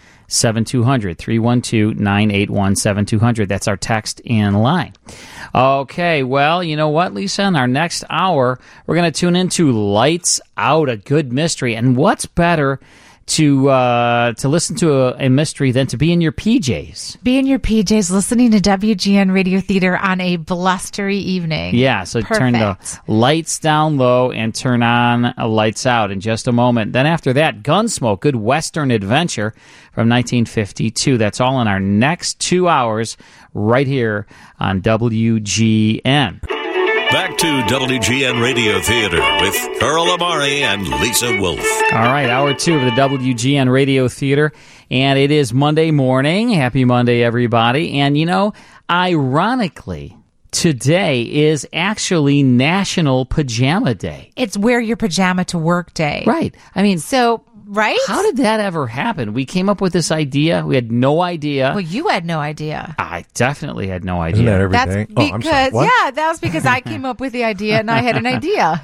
312-981-7200. That's our text in line. Okay, well, you know what, Lisa? In our next hour, we're going to tune into Lights Out, a good mystery. And what's better to listen to a mystery than to be in your PJs? Be in your PJs listening to WGN Radio Theater on a blustery evening. Yeah, so Perfect. Turn the lights down low and turn on lights out in just a moment. Then after that, Gunsmoke, good Western adventure from 1952. That's all in our next 2 hours right here on WGN. Back to WGN Radio Theater with Earl Amari and Lisa Wolf. All right, hour 2 of the WGN Radio Theater, and it is Monday morning. Happy Monday, everybody. And, you know, ironically, today is actually National Pajama Day. It's wear your pajama to work day. Right. I mean, so... Right? How did that ever happen? We came up with this idea. We had no idea. Well, you had no idea. I definitely had no idea. Isn't that every That's day? because, that was because I came up with the idea and I had an idea.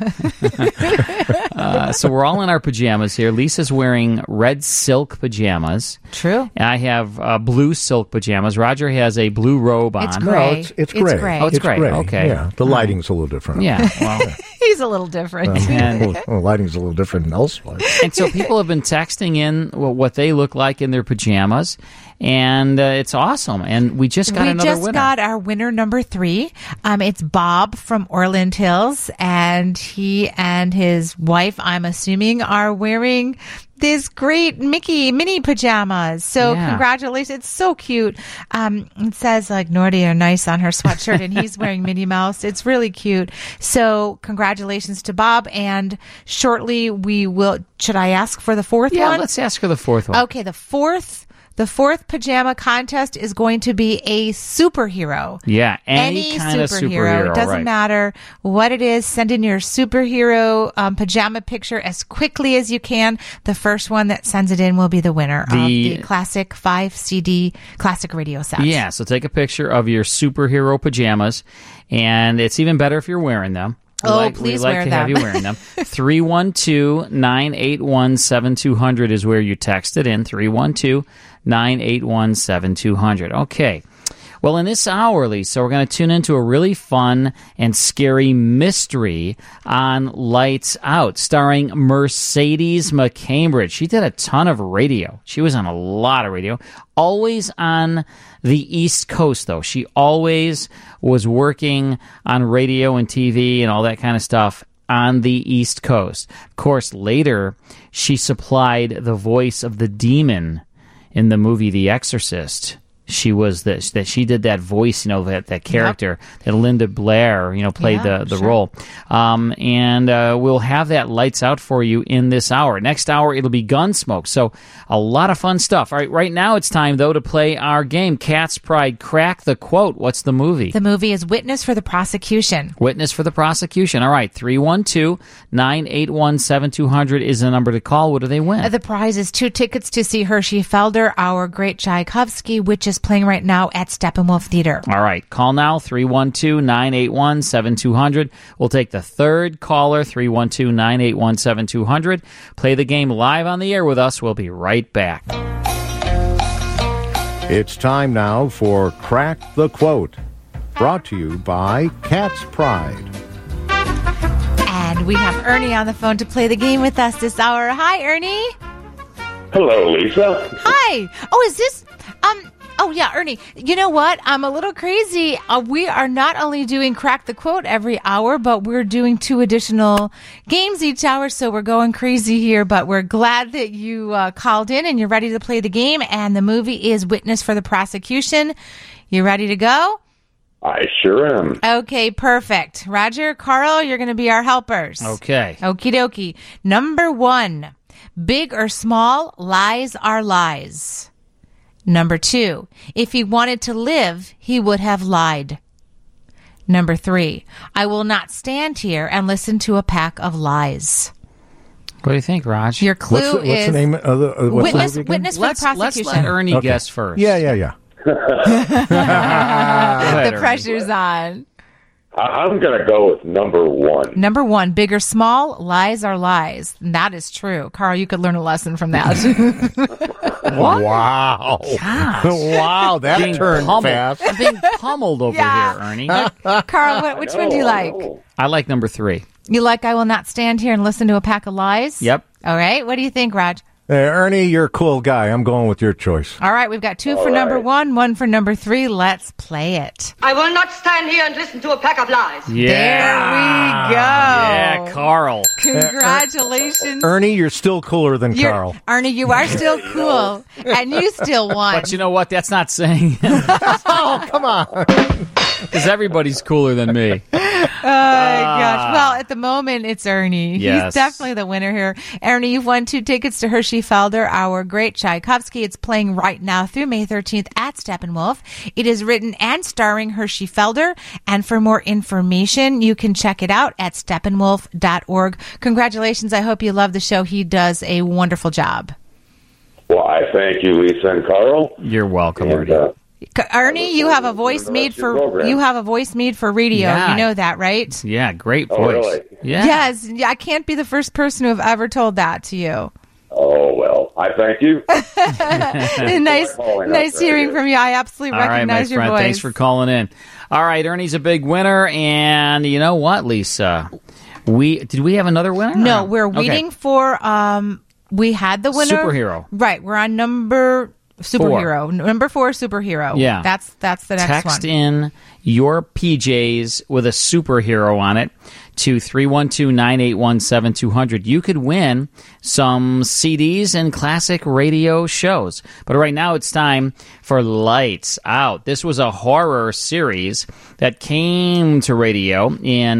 So we're all in our pajamas here. Lisa's wearing red silk pajamas. True. And I have blue silk pajamas. Roger has a blue robe on. It's gray. No, it's gray. Oh, it's gray. Okay. Yeah, the lighting's a little different. Yeah. Well, he's a little different. Well, lighting's a little different elsewhere. And so people have been texting in what they look like in their pajamas, and it's awesome. And we just got another winner. We just got our winner number 3. It's Bob from Orland Hills, and he and his wife, I'm assuming, are wearing this great Mickey mini pajamas. So congratulations. It's so cute. It says like naughty or nice on her sweatshirt, and he's wearing Minnie Mouse. It's really cute. So congratulations to Bob. And shortly we will, should I ask for the fourth one? Yeah, let's ask for the fourth one. Okay, the fourth pajama contest is going to be a superhero. Yeah, any kind of superhero. It doesn't matter what it is. Send in your superhero pajama picture as quickly as you can. The first one that sends it in will be the winner of the classic 5 CD classic radio set. Yeah, so take a picture of your superhero pajamas, and it's even better if you're wearing them. Please wear them. We like to have you wearing them. 312-981-7200 is where you text it in. 312-981-7200. Okay. Well, in this hour, Lisa, we're going to tune into a really fun and scary mystery on Lights Out, starring Mercedes McCambridge. She did a ton of radio. She was on a lot of radio. Always on the East Coast, though. She always was working on radio and TV and all that kind of stuff on the East Coast. Of course, later, she supplied the voice of the demon in the movie The Exorcist. She was she did that voice, that character that Linda Blair, played the role. And we'll have that Lights Out for you in this hour. Next hour, it'll be Gunsmoke. So a lot of fun stuff. All right now it's time, though, to play our game, Cat's Pride, Crack the Quote. What's the movie? The movie is Witness for the Prosecution. Witness for the Prosecution. All right, 312-981-7200 is the number to call. What do they win? The prize is 2 tickets to see Hershey Felder, our great Tchaikovsky, which is playing right now at Steppenwolf Theater. All right. Call now, 312-981-7200. We'll take the third caller, 312-981-7200. Play the game live on the air with us. We'll be right back. It's time now for Crack the Quote, brought to you by Cat's Pride. And we have Ernie on the phone to play the game with us this hour. Hi, Ernie. Hello, Lisa. Hi. Oh, is this... Oh, yeah, Ernie, you know what? I'm a little crazy. We are not only doing Crack the Quote every hour, but we're doing 2 additional games each hour, so we're going crazy here. But we're glad that you called in and you're ready to play the game. And the movie is Witness for the Prosecution. You ready to go? I sure am. Okay, perfect. Roger, Carl, you're going to be our helpers. Okay. Okie dokie. Number 1, big or small, lies are lies. Number 2, if he wanted to live, he would have lied. Number 3, I will not stand here and listen to a pack of lies. What do you think, Raj? Your clue what's the name of the witness the for the prosecution. Let's let Ernie guess first. Yeah. The pressure's on. I'm going to go with number 1. Number 1, big or small, lies are lies. And that is true. Carl, you could learn a lesson from that. What? Wow. Gosh. Wow, that Being turned pummeled. fast. I'm being pummeled over here, Ernie. Carl, which one do you like? I like number 3. You like I will not stand here and listen to a pack of lies? Yep. All right. What do you think, Raj? Ernie, you're a cool guy. I'm going with your choice. All right. We've got 2 for number 1, 1 for number 3. Let's play it. I will not stand here and listen to a pack of lies. Yeah. There we go. Yeah, Carl. Congratulations. Ernie, you're still cooler than Carl. Ernie, you are still cool. And you still won. But you know what? That's not saying. Oh, come on. Because everybody's cooler than me. Oh, gosh. Well, at the moment, it's Ernie. Yes. He's definitely the winner here. Ernie, you've won 2 tickets to Hershey Felder, our great Tchaikovsky. It's playing right now through May 13th at Steppenwolf. It is written and starring Hershey Felder. And for more information, you can check it out at steppenwolf.org. Congratulations. I hope you love the show. He does a wonderful job. Well, I thank you, Lisa and Carl. You're welcome, And, Ernie. Ernie, you have a voice made for radio. Yeah. You know that, right? Yeah, great voice. Oh, really? Yeah. Yes, I can't be the first person to have ever told that to you. Oh, well, I thank you. nice hearing from you. I absolutely recognize your friend. voice. Thanks for calling in. All right, Ernie's a big winner, and you know what, Lisa? Did we have another winner? No, we're waiting for. We had the winner. Superhero. Right, we're on number. Superhero. Number 4, superhero. Yeah. That's the next one. Text in your PJs with a superhero on it to 312-981-7200. You could win some CDs and classic radio shows. But right now it's time for Lights Out. This was a horror series that came to radio in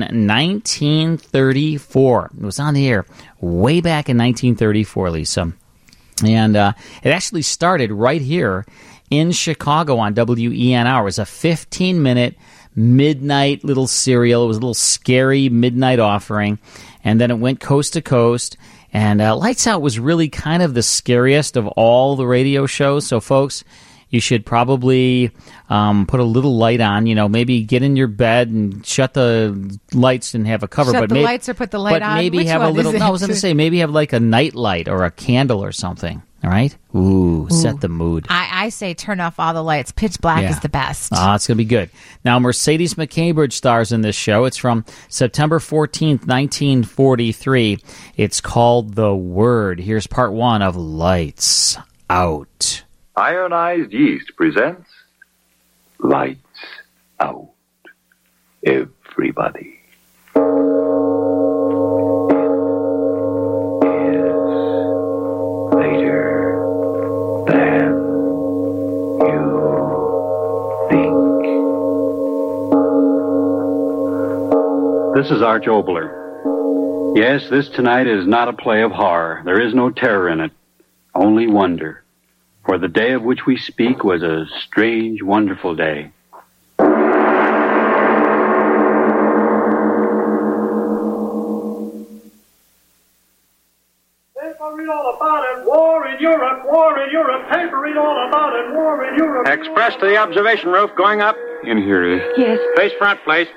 1934. It was on the air way back in 1934, Lisa. And it actually started right here in Chicago on WENR. It was a 15-minute midnight little serial. It was a little scary midnight offering. And then it went coast to coast. And Lights Out was really kind of the scariest of all the radio shows. So, folks, you should probably put a little light on. You know, maybe get in your bed and shut the lights and have a cover. Shut the lights or put the light on? But maybe have a little. No, I was going to say maybe have like a night light or a candle or something. All right? Ooh, set the mood. I say turn off all the lights. Pitch black is the best. It's going to be good. Now, Mercedes McCambridge stars in this show. It's from September 14th, 1943. It's called The Word. Here's part 1 of Lights Out. Ironized Yeast presents Lights Out. Everybody. This is Arch Obler. Yes, this tonight is not a play of horror. There is no terror in it, only wonder. For the day of which we speak was a strange, wonderful day. Express to the observation roof, going up. In here. Yes. Face front, please.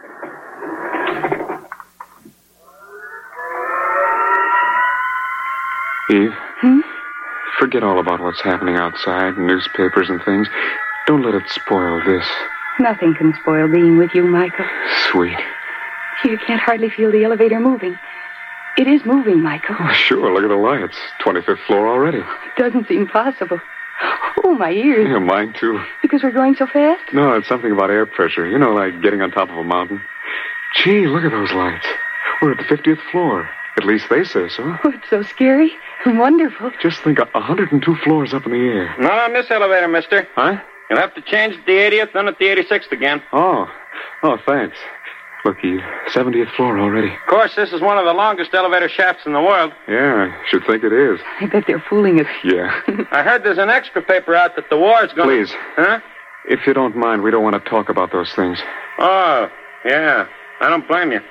Eve? Forget all about what's happening outside, newspapers and things. Don't let it spoil this. Nothing can spoil being with you, Michael. Sweet. You can't hardly feel the elevator moving. It is moving, Michael. Oh, sure, look at the lights. 25th floor already. It doesn't seem possible. Oh, my ears. Yeah, mine too. Because we're going so fast? No, it's something about air pressure. You know, like getting on top of a mountain. Gee, look at those lights. We're at the 50th floor. At least they say so. Oh, it's so scary and wonderful. Just think, 102 floors up in the air. Not on this elevator, mister. Huh? You'll have to change at the 80th, then at the 86th again. Oh, thanks. Look, Eve, 70th floor already. Of course, this is one of the longest elevator shafts in the world. Yeah, I should think it is. I bet they're fooling us. Yeah. I heard there's an extra paper out that the war's going to... Please. Huh? If you don't mind, we don't want to talk about those things. Oh, Yeah, I don't blame you.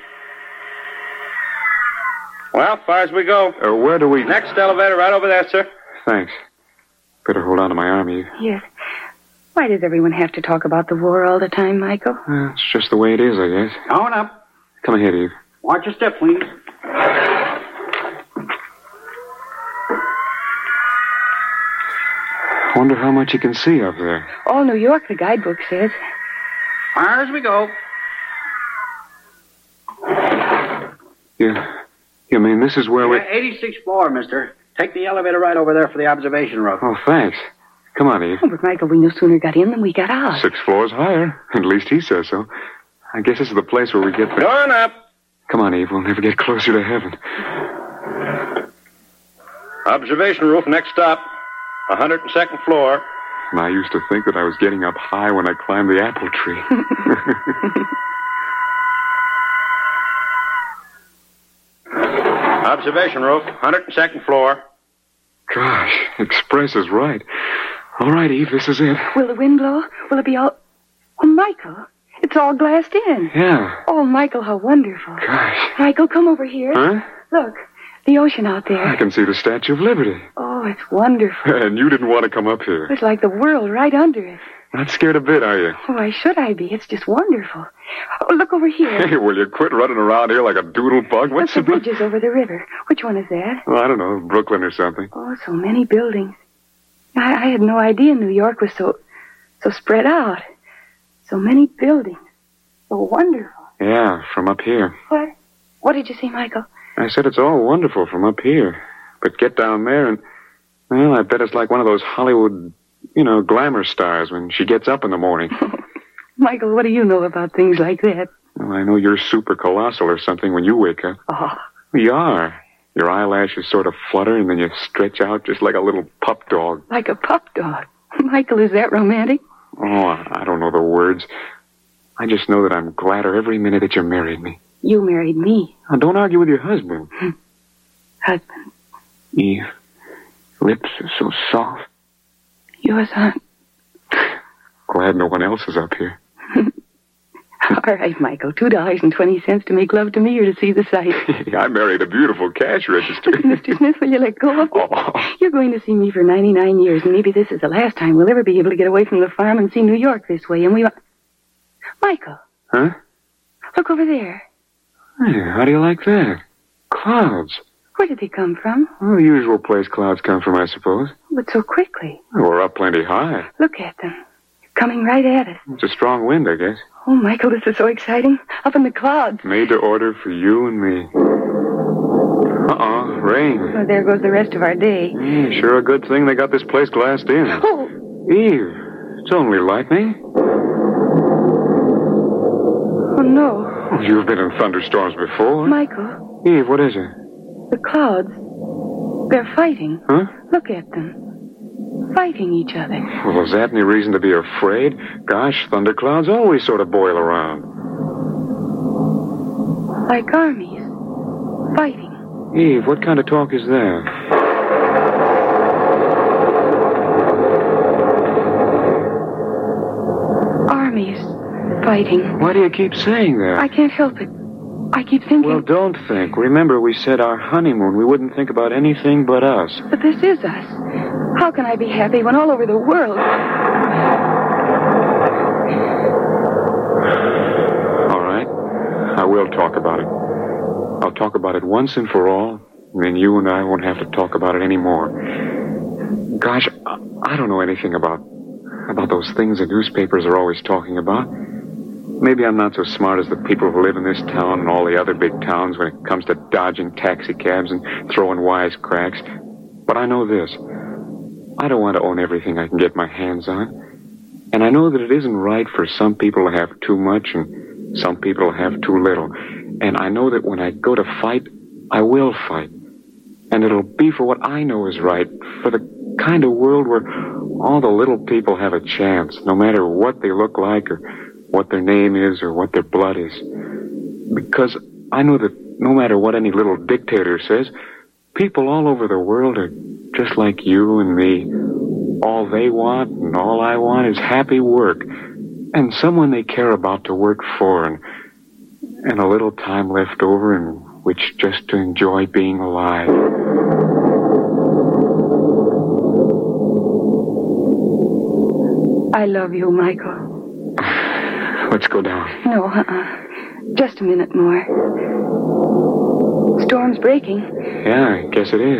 Well, far as we go. Where do we... Next elevator right over there, sir. Thanks. Better hold on to my arm, Eve. Yes. Why does everyone have to talk about the war all the time, Michael? It's just the way it is, I guess. On up. Come ahead, Eve. Watch your step, please. Wonder how much you can see up there. All New York, the guidebook says. Far as we go. You mean this is where we... 86th floor, mister. Take the elevator right over there for the observation room. Oh, thanks. Come on, Eve. Oh, but Michael, we no sooner got in than we got out. 6 floors higher. At least he says so. I guess this is the place where we get the... Going up. Come on, Eve. We'll never get closer to heaven. Observation roof, next stop. 102nd floor. And I used to think that I was getting up high when I climbed the apple tree. Observation roof, 102nd floor. Gosh, Express is right. All right, Eve, this is it. Will the wind blow? Will it be all... Oh, Michael, it's all glassed in. Yeah. Oh, Michael, how wonderful. Gosh. Michael, come over here. Huh? Look, the ocean out there. I can see the Statue of Liberty. Oh, it's wonderful. And you didn't want to come up here. It's like the world right under it. Not scared a bit, are you? Oh, why should I be? It's just wonderful. Oh, look over here. Hey, will you quit running around here like a doodle bug? What's the bridges over the river? Which one is that? Well, I don't know, Brooklyn or something. Oh, so many buildings. I had no idea New York was so spread out. So many buildings. So wonderful. Yeah, from up here. What? What did you say, Michael? I said it's all wonderful from up here. But get down there and, well, I bet it's like one of those Hollywood, glamour stars when she gets up in the morning. Michael, what do you know about things like that? Well, I know you're super colossal or something when you wake up. Oh. You are. Your eyelashes sort of flutter and then you stretch out just like a little pup dog. Like a pup dog? Michael, is that romantic? Oh, I don't know the words. I just know that I'm gladder every minute that you married me. You married me? Now, don't argue with your husband. Husband? Eve, lips are so soft. Yours aren't. Glad no one else is up here. All right, Michael, $2.20 to make love to me or to see the sight. I married a beautiful cash register. Mr. Smith, will you let go of me? Oh. You're going to see me for 99 years, and maybe this is the last time we'll ever be able to get away from the farm and see New York this way, and we... Michael. Huh? Look over there. Hey, how do you like that? Clouds. Where did they come from? Oh, the usual place clouds come from, I suppose. But so quickly. We're up plenty high. Look at them. Coming right at us. It's a strong wind, I guess. Oh, Michael, this is so exciting. Up in the clouds. Made to order for you and me. Rain. Well, there goes the rest of our day. Sure a good thing they got this place glassed in. Oh. Eve, it's only lightning. Oh, no. Oh, you've been in thunderstorms before. Michael. Eve, what is it? The clouds. They're fighting. Huh? Look at them. Fighting each other. Well, is that any reason to be afraid? Gosh, thunderclouds always sort of boil around. Like armies. Fighting. Eve, what kind of talk is that? Armies. Fighting. Why do you keep saying that? I can't help it. I keep thinking... Well, don't think. Remember, we said our honeymoon. We wouldn't think about anything but us. But this is us. How can I be happy when all over the world... All right. I will talk about it. I'll talk about it once and for all, and then you and I won't have to talk about it anymore. Gosh, I don't know anything about those things the newspapers are always talking about. Maybe I'm not so smart as the people who live in this town and all the other big towns when it comes to dodging taxicabs and throwing wisecracks. But I know this. I don't want to own everything I can get my hands on. And I know that it isn't right for some people to have too much and some people to have too little. And I know that when I go to fight, I will fight. And it'll be for what I know is right, for the kind of world where all the little people have a chance, no matter what they look like or what their name is or what their blood is. Because I know that no matter what any little dictator says, people all over the world are just like you and me. All they want and all I want is happy work and someone they care about to work for And a little time left over in which just to enjoy being alive. I love you, Michael. Let's go down. No, just a minute more. Storm's breaking. Yeah, I guess it is.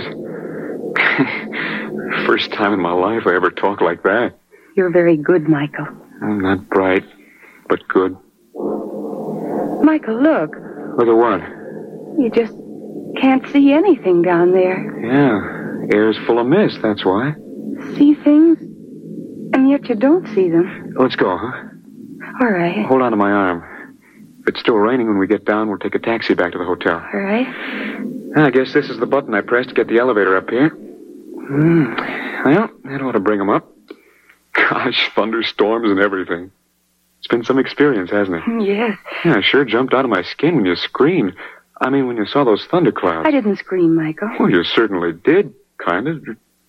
First time in my life I ever talked like that. You're very good, Michael. I'm not bright, but good. Michael, look. Look at what? You just can't see anything down there. Yeah, air's full of mist, that's why. See things, and yet you don't see them. Let's go, huh? All right. Hold on to my arm. If it's still raining when we get down, we'll take a taxi back to the hotel. All right. I guess this is the button I pressed to get the elevator up here. Well, that ought to bring them up. Gosh, thunderstorms and everything. It's been some experience, hasn't it? Yes. Yeah, I sure jumped out of my skin when you screamed. I mean, when you saw those thunderclouds. I didn't scream, Michael. Well, you certainly did, kind of.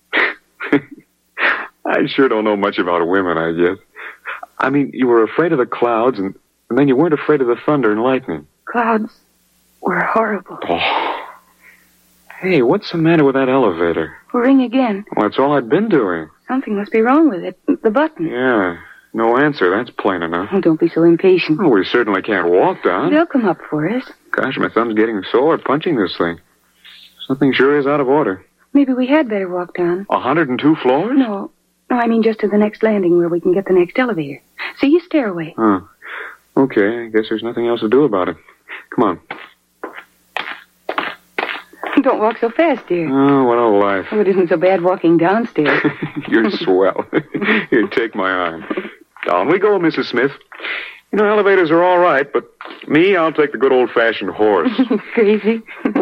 I sure don't know much about women, I guess. I mean, you were afraid of the clouds, and then you weren't afraid of the thunder and lightning. Clouds were horrible. Oh. Hey, what's the matter with that elevator? Ring again. Well, that's all I'd been doing. Something must be wrong with it. The button. Yeah, no answer. That's plain enough. Oh, don't be so impatient. Well, we certainly can't walk down. They'll come up for us. Gosh, my thumb's getting sore punching this thing. Something sure is out of order. Maybe we had better walk down. 102 floors? No, I mean just to the next landing where we can get the next elevator. See a stairway. Huh. Okay, I guess there's nothing else to do about it. Come on. Don't walk so fast, dear. Oh, what a life. Oh, it isn't so bad walking downstairs. You're swell. Here, take my arm. Down we go, Mrs. Smith. You know, elevators are all right, but me, I'll take the good old-fashioned horse. Crazy.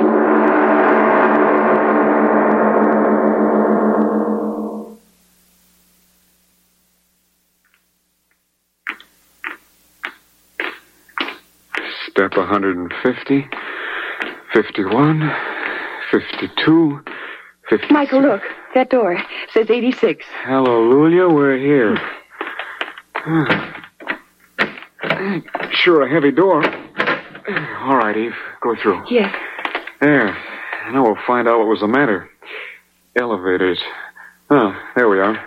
Step 150, 51, 52, 50. Michael, look. That door says 86. Hallelujah, we're here. Sure a heavy door. All right, Eve, go through. Yes. There. Now we'll find out what was the matter. Elevators. Oh, there we are.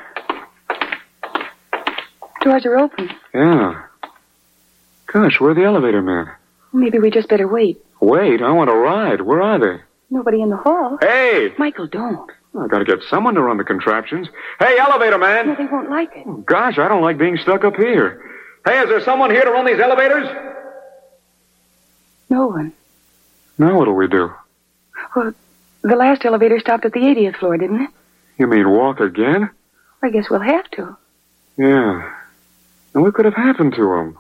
Doors are open. Yeah. Gosh, where'd the elevator men? Maybe we just better wait. Wait, I want to ride. Where are they? Nobody in the hall. Hey! Michael, don't. I gotta get someone to run the contraptions. Hey, elevator man! No, they won't like it. Oh, gosh, I don't like being stuck up here. Hey, is there someone here to run these elevators? No one. Now what'll we do? Well, the last elevator stopped at the 80th floor, didn't it? You mean walk again? I guess we'll have to. Yeah. And what could have happened to him?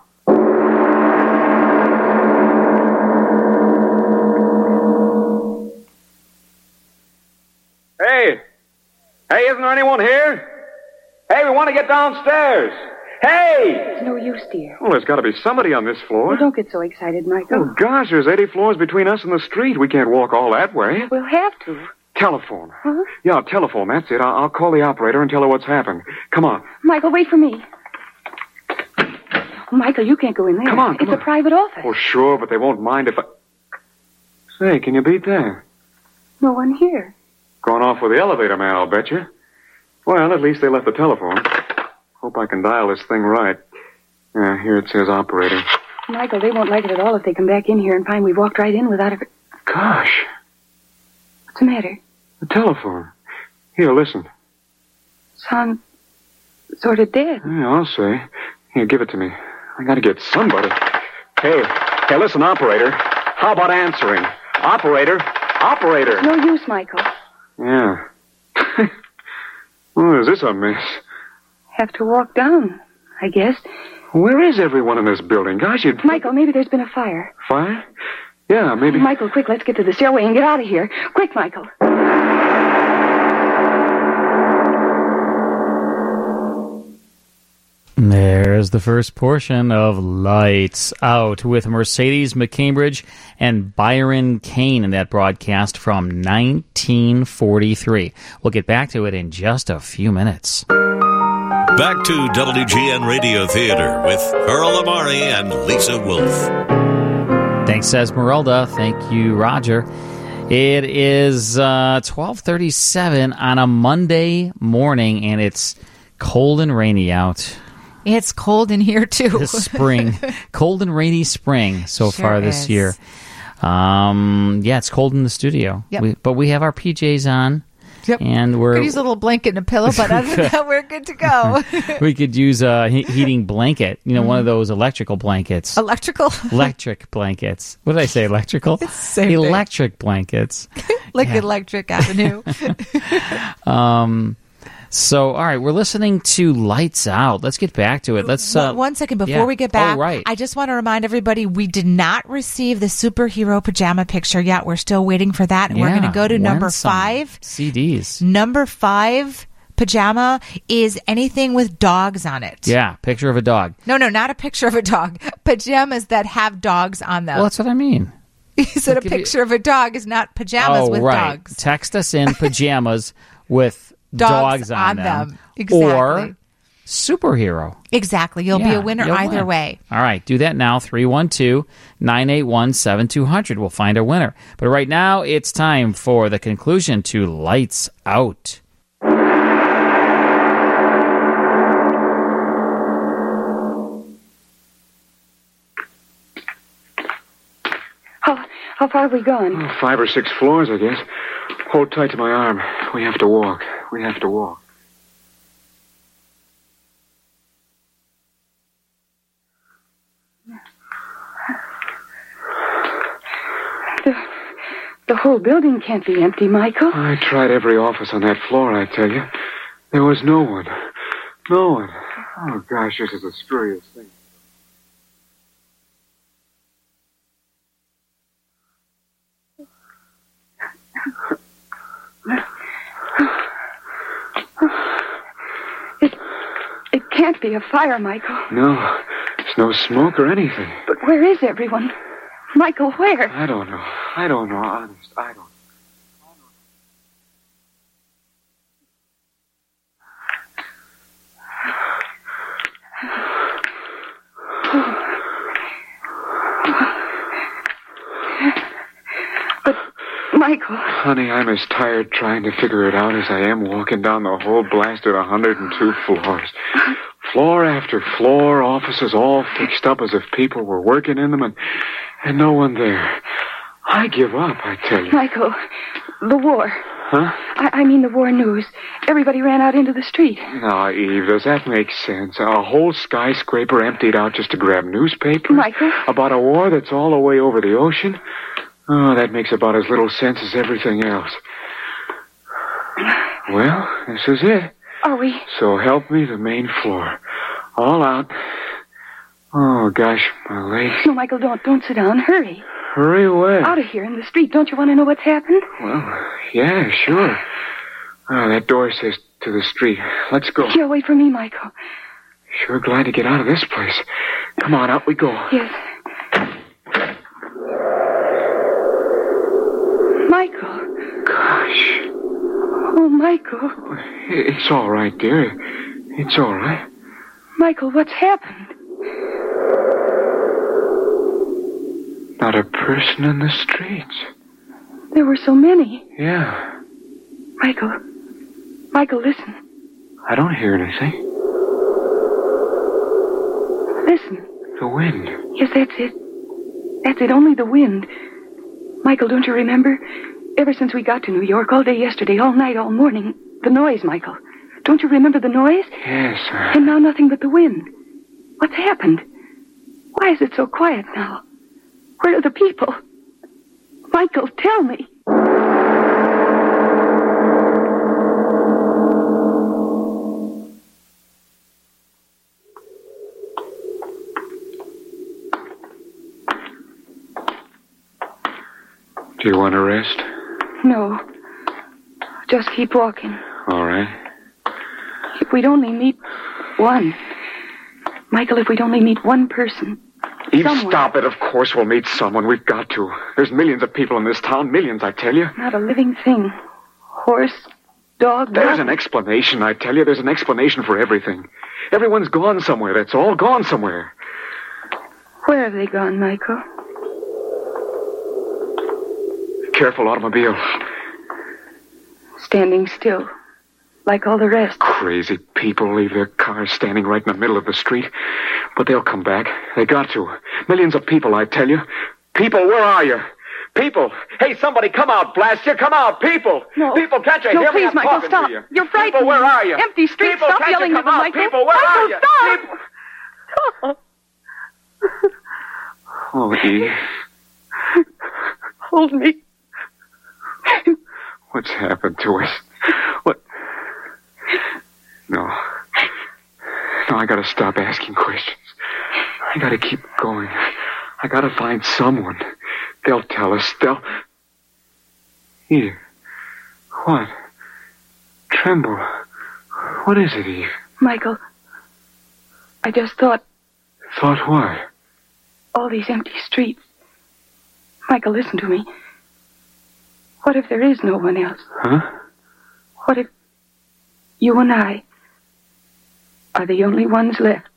Hey, isn't there anyone here? Hey, we want to get downstairs. Hey! It's no use, dear. Well, there's got to be somebody on this floor. Well, don't get so excited, Michael. Oh, gosh, there's 80 floors between us and the street. We can't walk all that way. We'll have to. Telephone. Huh? Yeah, telephone, that's it. I'll call the operator and tell her what's happened. Come on. Michael, wait for me. Michael, you can't go in there. Come on. It's a private office. Oh, sure, but they won't mind if I... Say, can you beat that? No one here. Gone off with the elevator man, I'll bet you. Well, at least they left the telephone. Hope I can dial this thing right. Yeah, here it says operator. Michael, they won't like it at all if they come back in here and find we've walked right in without a... Gosh. What's the matter? The telephone. Here, listen. Sounds sort of dead. Yeah, I'll say. Here, give it to me. I gotta get somebody. Hey, listen, operator. How about answering? Operator. No use, Michael. Yeah. Oh, is this a mess? Have to walk down, I guess. Where is everyone in this building? Gosh, you'd... Michael, maybe there's been a fire. Fire? Yeah, maybe... Michael, quick, let's get to the stairway and get out of here. Quick, Michael. There's the first portion of Lights Out with Mercedes McCambridge and Byron Kane in that broadcast from 1943. We'll get back to it in just a few minutes. Back to WGN Radio Theater with Earl Amari and Lisa Wolf. Thanks Thanks, Esmeralda. Thank you, Roger. It is 12:37 on a Monday morning, and it's cold and rainy out. It's cold in here, too. This spring. Cold and rainy spring so Sure far this is. year. Yeah, it's cold in the studio. Yep. But we have our PJs on. Yep. And we're Could use a little blanket and a pillow, but other than that, we're good to go. we could use a heating blanket, one of those electrical blankets. Electrical? Electric blankets. What did I say, electrical? It's the same thing. Electric blankets. Liquid Electric Avenue. So, all right, we're listening to Lights Out. Let's get back to it. Let's one second before we get back. Oh, right. I just want to remind everybody we did not receive the superhero pajama picture yet. We're still waiting for that. And we're going to go to number 5. CDs. Number 5 pajama is anything with dogs on it. Yeah, picture of a dog. No, not a picture of a dog. Pajamas that have dogs on them. Well, that's what I mean. You said a picture of a dog is not pajamas with right. dogs. Text us in pajamas with dogs on them. Exactly. Or superhero. Exactly. You'll be a winner either way. All right. Do that now. 312-981-7200. We'll find our winner. But right now, it's time for the conclusion to Lights Out. How far have we gone? 5 or 6 floors, I guess. Hold tight to my arm. We have to walk. The whole building can't be empty, Michael. I tried every office on that floor, I tell you. There was no one. No one. Oh, gosh, this is the screwiest thing. It can't be a fire, Michael. No, there's no smoke or anything. But where is everyone? Michael, where? I don't know, honest, I don't. But, Michael... Honey, I'm as tired trying to figure it out as I am walking down the whole blasted 102 floors. Floor after floor, offices all fixed up as if people were working in them, and no one there. I give up, I tell you. Michael, the war. Huh? I mean the war news. Everybody ran out into the street. Now, Eve, does that make sense? A whole skyscraper emptied out just to grab newspapers? Michael? About a war that's all the way over the ocean? Oh, that makes about as little sense as everything else. Well, this is it. Are we? So help me, the main floor. All out. Oh, gosh, my legs. No, Michael, don't sit down. Hurry. Hurry away. Out of here in the street. Don't you want to know what's happened? Well, yeah, sure. Oh, that door says to the street. Let's go. Here, wait for me, Michael. Sure glad to get out of this place. Come on, out we go. Yes. Michael. Gosh. Oh, Michael. It's all right, dear. It's all right. Michael, what's happened? Not a person in the streets. There were so many. Yeah. Michael, listen. I don't hear anything. Listen. The wind. Yes, that's it. That's it, only the wind. Michael, don't you remember? Ever since we got to New York, all day yesterday, all night, all morning, the noise, Michael. Don't you remember the noise? Yes, sir. And now nothing but the wind. What's happened? Why is it so quiet now? Where are the people? Michael, tell me. Do you want to rest? No. Just keep walking. All right. If we'd only meet one. Michael, if we'd only meet one person. Eve, Someone. stop it. Of course we'll meet someone. We've got to. There's millions of people in this town. Millions, I tell you. Not a living thing. Horse, dog, There's nothing. an explanation, I tell you. There's an explanation for everything. Everyone's gone somewhere. That's all. Gone somewhere. Where have they gone, Michael? Careful, automobile. Standing still, like all the rest. Crazy people leave their cars standing right in the middle of the street. But they'll come back. They got to. Millions of people, I tell you. People, where are you? People! Hey, somebody, come out, blast you! Come out, people! No. People, can't you No, hear me? please, I'm Michael, talking stop. to you. You're frightening People, where me. are you? Empty streets, People, stop can't yelling you at come them, out? Michael. People, where are you? Michael, stop! People. Oh, Eve. Hold me. What's happened to us? What? No, I gotta stop asking questions. I gotta keep going. I gotta find someone. They'll tell us. Eve. What? Tremble. What is it, Eve? Michael, I just thought Thought what? all these empty streets. Michael, listen to me. What if there is no one else? Huh? What if you and I are the only ones left?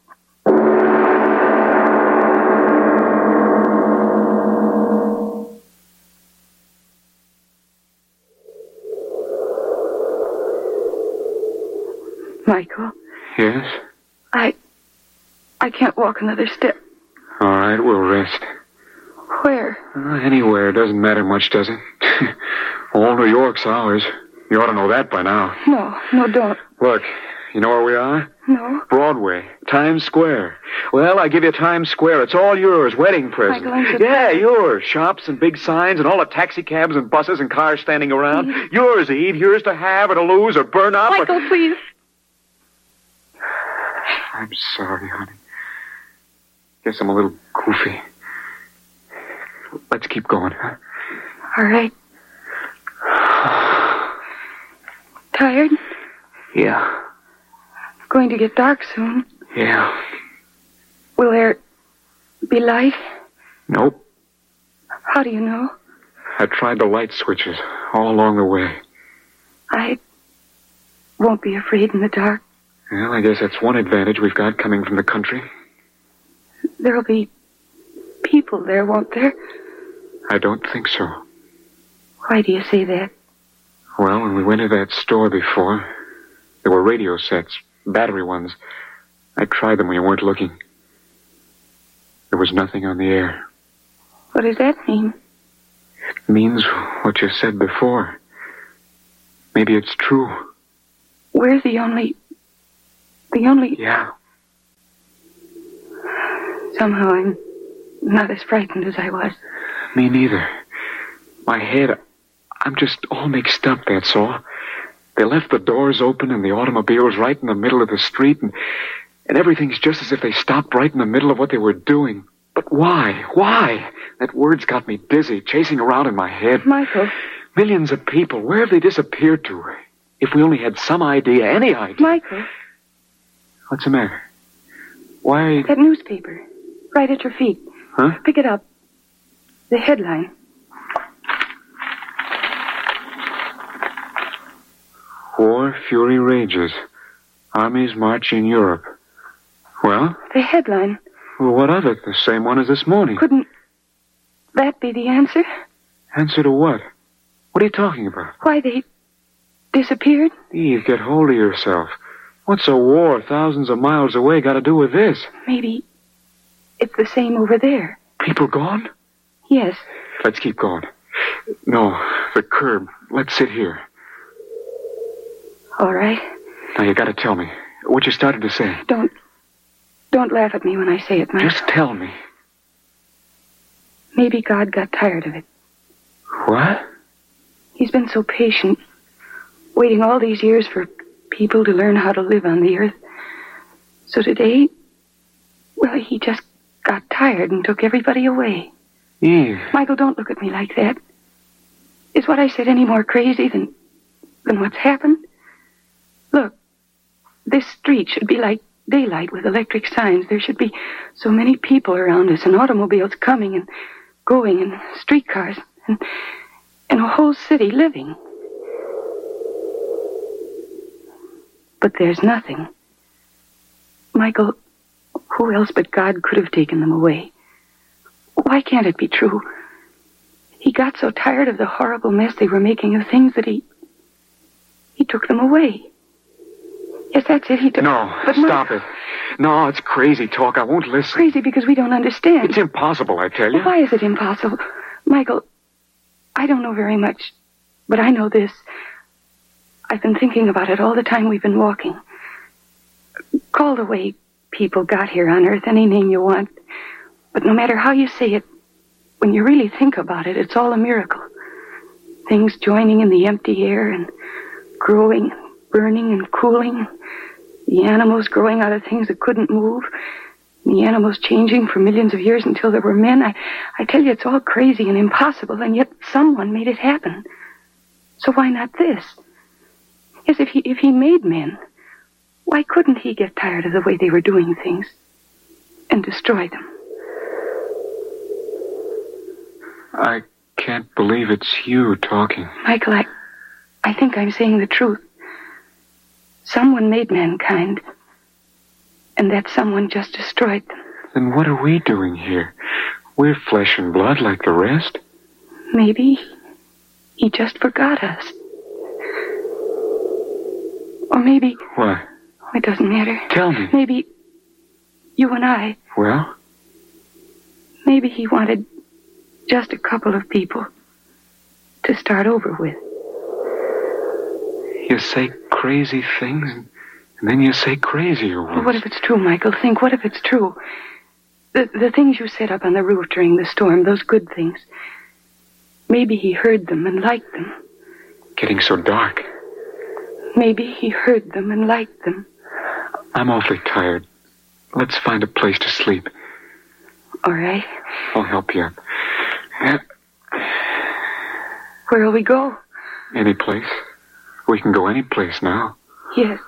Michael, Yes? I can't walk another step. All right, we'll rest. Where? Anywhere. Doesn't matter much, does it? All New York's ours. You ought to know that by now. No, don't. Look, you know where we are? No. Broadway. Times Square. Well, I give you Times Square. It's all yours. Wedding present. Michael, I'm so Yeah, tired. yours. Shops and big signs and all the taxi cabs and buses and cars standing around. Yours, Eve. Yours to have or to lose or burn up. Michael, please. I'm sorry, honey. Guess I'm a little goofy. Let's keep going, huh? All right. Tired? Yeah. Going to get dark soon. Yeah. Will there be light? Nope. How do you know? I tried the light switches all along the way. I won't be afraid in the dark. Well, I guess that's one advantage we've got coming from the country. There'll be people there, won't there? I don't think so. Why do you say that? Well, when we went to that store before, there were radio sets, battery ones. I tried them when you weren't looking. There was nothing on the air. What does that mean? It means what you said before. Maybe it's true. We're the only... Yeah. Somehow I'm not as frightened as I was. Me neither. My head, I'm just all mixed up, that's all. They left the doors open and the automobile's right in the middle of the street, and everything's just as if they stopped right in the middle of what they were doing. But why? Why? That word's got me dizzy, chasing around in my head. Michael. Millions of people. Where have they disappeared to? If we only had some idea, any idea. Michael. What's the matter? Why? That newspaper. Right at your feet. Huh? Pick it up. The headline. War fury rages. Armies march in Europe. Well? The headline. Well, what of it? The same one as this morning. Couldn't that be the answer? Answer to what? What are you talking about? Why they disappeared? Eve, get hold of yourself. What's a war thousands of miles away got to do with this? Maybe it's the same over there. People gone? Yes. Let's keep going. No, the curb. Let's sit here. All right. Now, you got to tell me what you started to say. Don't laugh at me when I say it, Mike. Just tell me. Maybe God got tired of it. What? He's been so patient, waiting all these years for people to learn how to live on the earth. So today, well, he just got tired and took everybody away. Eve. Michael, don't look at me like that. Is what I said any more crazy than what's happened? Look, this street should be like daylight with electric signs. There should be so many people around us and automobiles coming and going and streetcars and a whole city living. But there's nothing. Michael, who else but God could have taken them away? Why can't it be true? He got so tired of the horrible mess they were making of things that he took them away. Yes, that's it. He took... No, but stop it. No, it's crazy talk. I won't listen. Crazy because we don't understand. It's impossible, I tell you. Well, why is it impossible? Michael, I don't know very much, but I know this. I've been thinking about it all the time we've been walking. Call the way people got here on Earth, any name you want. But no matter how you say it, when you really think about it, it's all a miracle. Things joining in the empty air and growing, burning and cooling. The animals growing out of things that couldn't move. The animals changing for millions of years until there were men. I tell you, it's all crazy and impossible, and yet someone made it happen. So why not this? Yes, if he made men, why couldn't he get tired of the way they were doing things and destroy them? I can't believe it's you talking. Michael, I think I'm saying the truth. Someone made mankind, and that someone just destroyed them. Then what are we doing here? We're flesh and blood like the rest. Maybe he just forgot us. Or maybe... What? It doesn't matter. Tell me. Maybe you and I... Well? Maybe he wanted just a couple of people to start over with. You say crazy things, and then you say crazier ones. Well, what if it's true, Michael? Think, what if it's true? The things you said up on the roof during the storm, those good things. Maybe he heard them and liked them. Getting so dark. Maybe he heard them and liked them. I'm awfully tired. Let's find a place to sleep. All right. I'll help you up. Where'll we go? Any place. We can go any place now. Yes.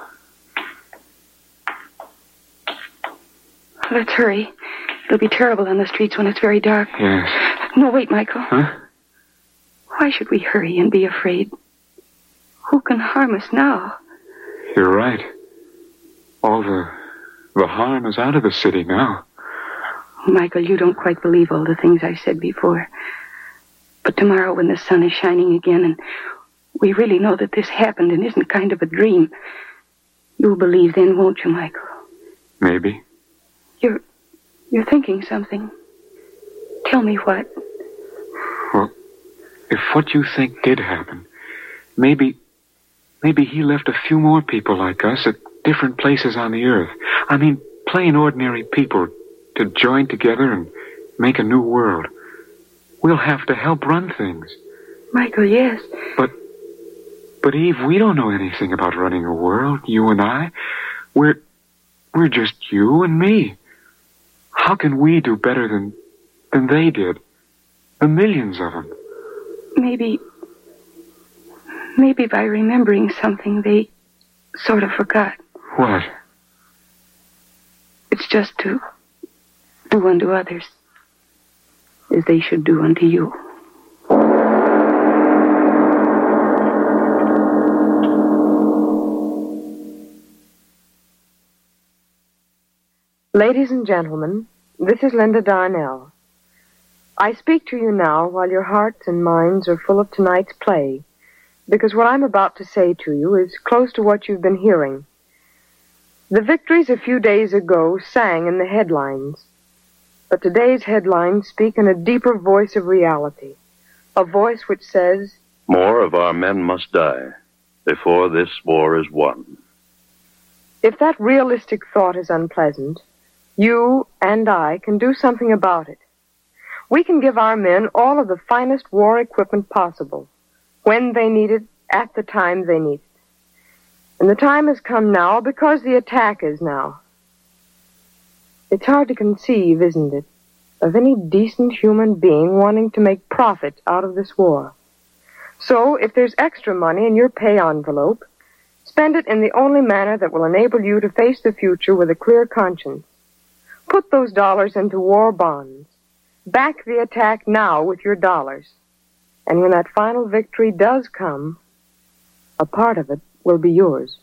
Let's hurry. It'll be terrible on the streets when it's very dark. Yes. No, wait, Michael. Huh? Why should we hurry and be afraid? Who can harm us now? You're right. All the harm is out of the city now. Michael, you don't quite believe all the things I said before. But tomorrow when the sun is shining again and we really know that this happened and isn't kind of a dream, you'll believe then, won't you, Michael? Maybe. You're thinking something. Tell me what. Well, if what you think did happen, maybe he left a few more people like us at different places on the earth. I mean, plain ordinary people to join together and make a new world. We'll have to help run things. Michael, yes. But Eve, we don't know anything about running a world, you and I. We're just you and me. How can we do better than they did? The millions of them. Maybe by remembering something they sort of forgot. What? It's just to do unto others as they should do unto you. Ladies and gentlemen, this is Linda Darnell. I speak to you now while your hearts and minds are full of tonight's play, because what I'm about to say to you is close to what you've been hearing. The victories a few days ago sang in the headlines, but today's headlines speak in a deeper voice of reality, a voice which says, More of our men must die before this war is won. If that realistic thought is unpleasant, you and I can do something about it. We can give our men all of the finest war equipment possible, when they need it, at the time they need it. And the time has come now because the attack is now. It's hard to conceive, isn't it, of any decent human being wanting to make profit out of this war. So, if there's extra money in your pay envelope, spend it in the only manner that will enable you to face the future with a clear conscience. Put those dollars into war bonds. Back the attack now with your dollars. And when that final victory does come, a part of it will be yours.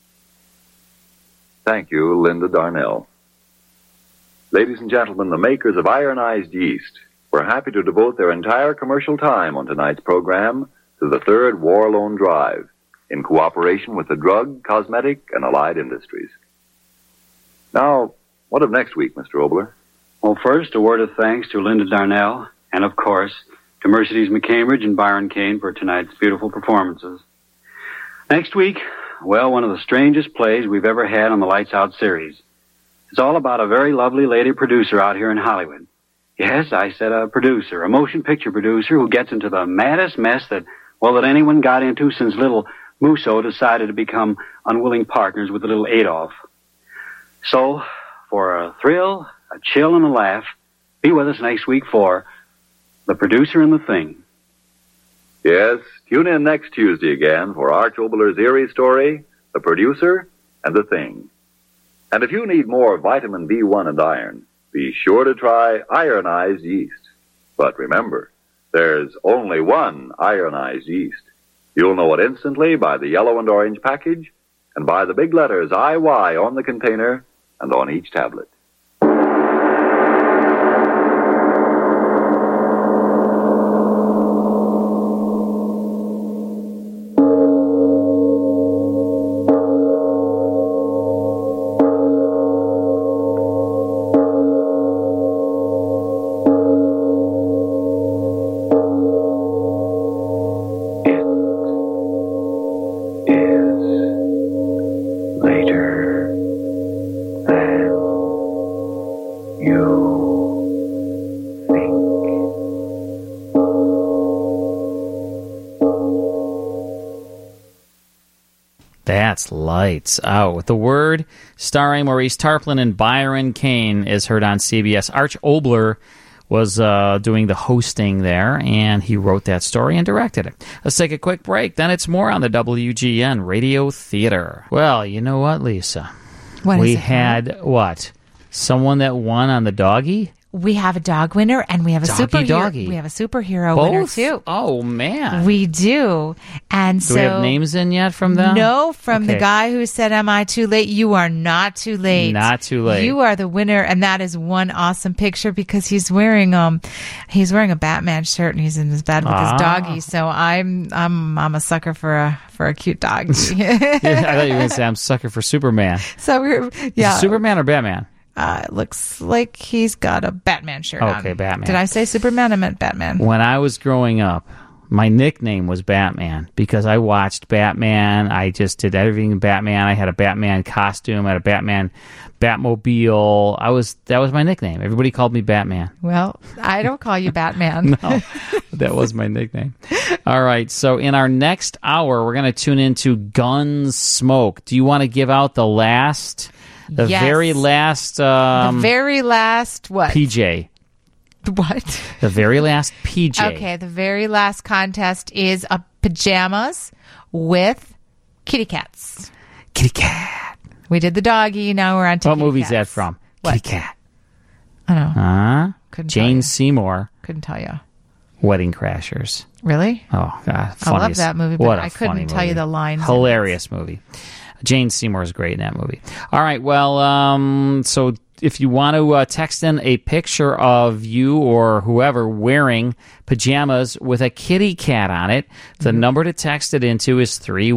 Thank you, Linda Darnell. Ladies and gentlemen, the makers of ironized yeast were happy to devote their entire commercial time on tonight's program to the third War Loan Drive in cooperation with the drug, cosmetic, and allied industries. Now, what of next week, Mr. Obler? Well, first, a word of thanks to Linda Darnell, and of course, to Mercedes McCambridge and Byron Kane for tonight's beautiful performances. Next week, well, one of the strangest plays we've ever had on the Lights Out series. It's all about a very lovely lady producer out here in Hollywood. Yes, I said a producer, a motion picture producer who gets into the maddest mess that anyone got into since little Musso decided to become unwilling partners with the little Adolf. So, for a thrill, a chill, and a laugh, be with us next week for The Producer and the Thing. Yes, tune in next Tuesday again for Arch Obler's eerie story, The Producer and the Thing. And if you need more vitamin B1 and iron, be sure to try ironized yeast. But remember, there's only one ironized yeast. You'll know it instantly by the yellow and orange package and by the big letters IY on the container and on each tablet. That's Lights Out. With The Word, starring Maurice Tarplin and Byron Kane, is heard on CBS. Arch Obler was doing the hosting there, and he wrote that story and directed it. Let's take a quick break. Then it's more on the WGN Radio Theater. Well, you know what, Lisa? We had, someone that won on the doggy? We have a dog winner, and we have a superhero. Doggy. We have a superhero winner too. Oh man, we do. And do we have names in yet from them? No, from the guy who said, "Am I too late?" You are not too late. Not too late. You are the winner, and that is one awesome picture because he's wearing a Batman shirt and he's in his bed with his doggy. So I'm a sucker for a cute doggy. I thought you were going to say I'm a sucker for Superman. So Is it Superman or Batman? It looks like he's got a Batman shirt on. Okay, Batman. Did I say Superman? I meant Batman. When I was growing up, my nickname was Batman because I watched Batman. I just did everything Batman. I had a Batman costume. I had a Batmobile. That was my nickname. Everybody called me Batman. Well, I don't call you Batman. No, that was my nickname. All right, so in our next hour, we're going to tune into Gunsmoke. Do you want to give out the last... The very last what? PJ. What? The very last PJ. Okay, the very last contest is pajamas with kitty cats. Kitty cat. We did the doggy, now we're on to What kitty movie is cats. that from? What? Kitty cat. I don't know. Couldn't Jane Seymour. Couldn't tell you. Wedding Crashers. Really? Oh, God. I love that movie, but I couldn't tell you the lines. Hilarious movie. Jane Seymour is great in that movie. All right, well, so if you want to text in a picture of you or whoever wearing pajamas with a kitty cat on it, the number to text it into is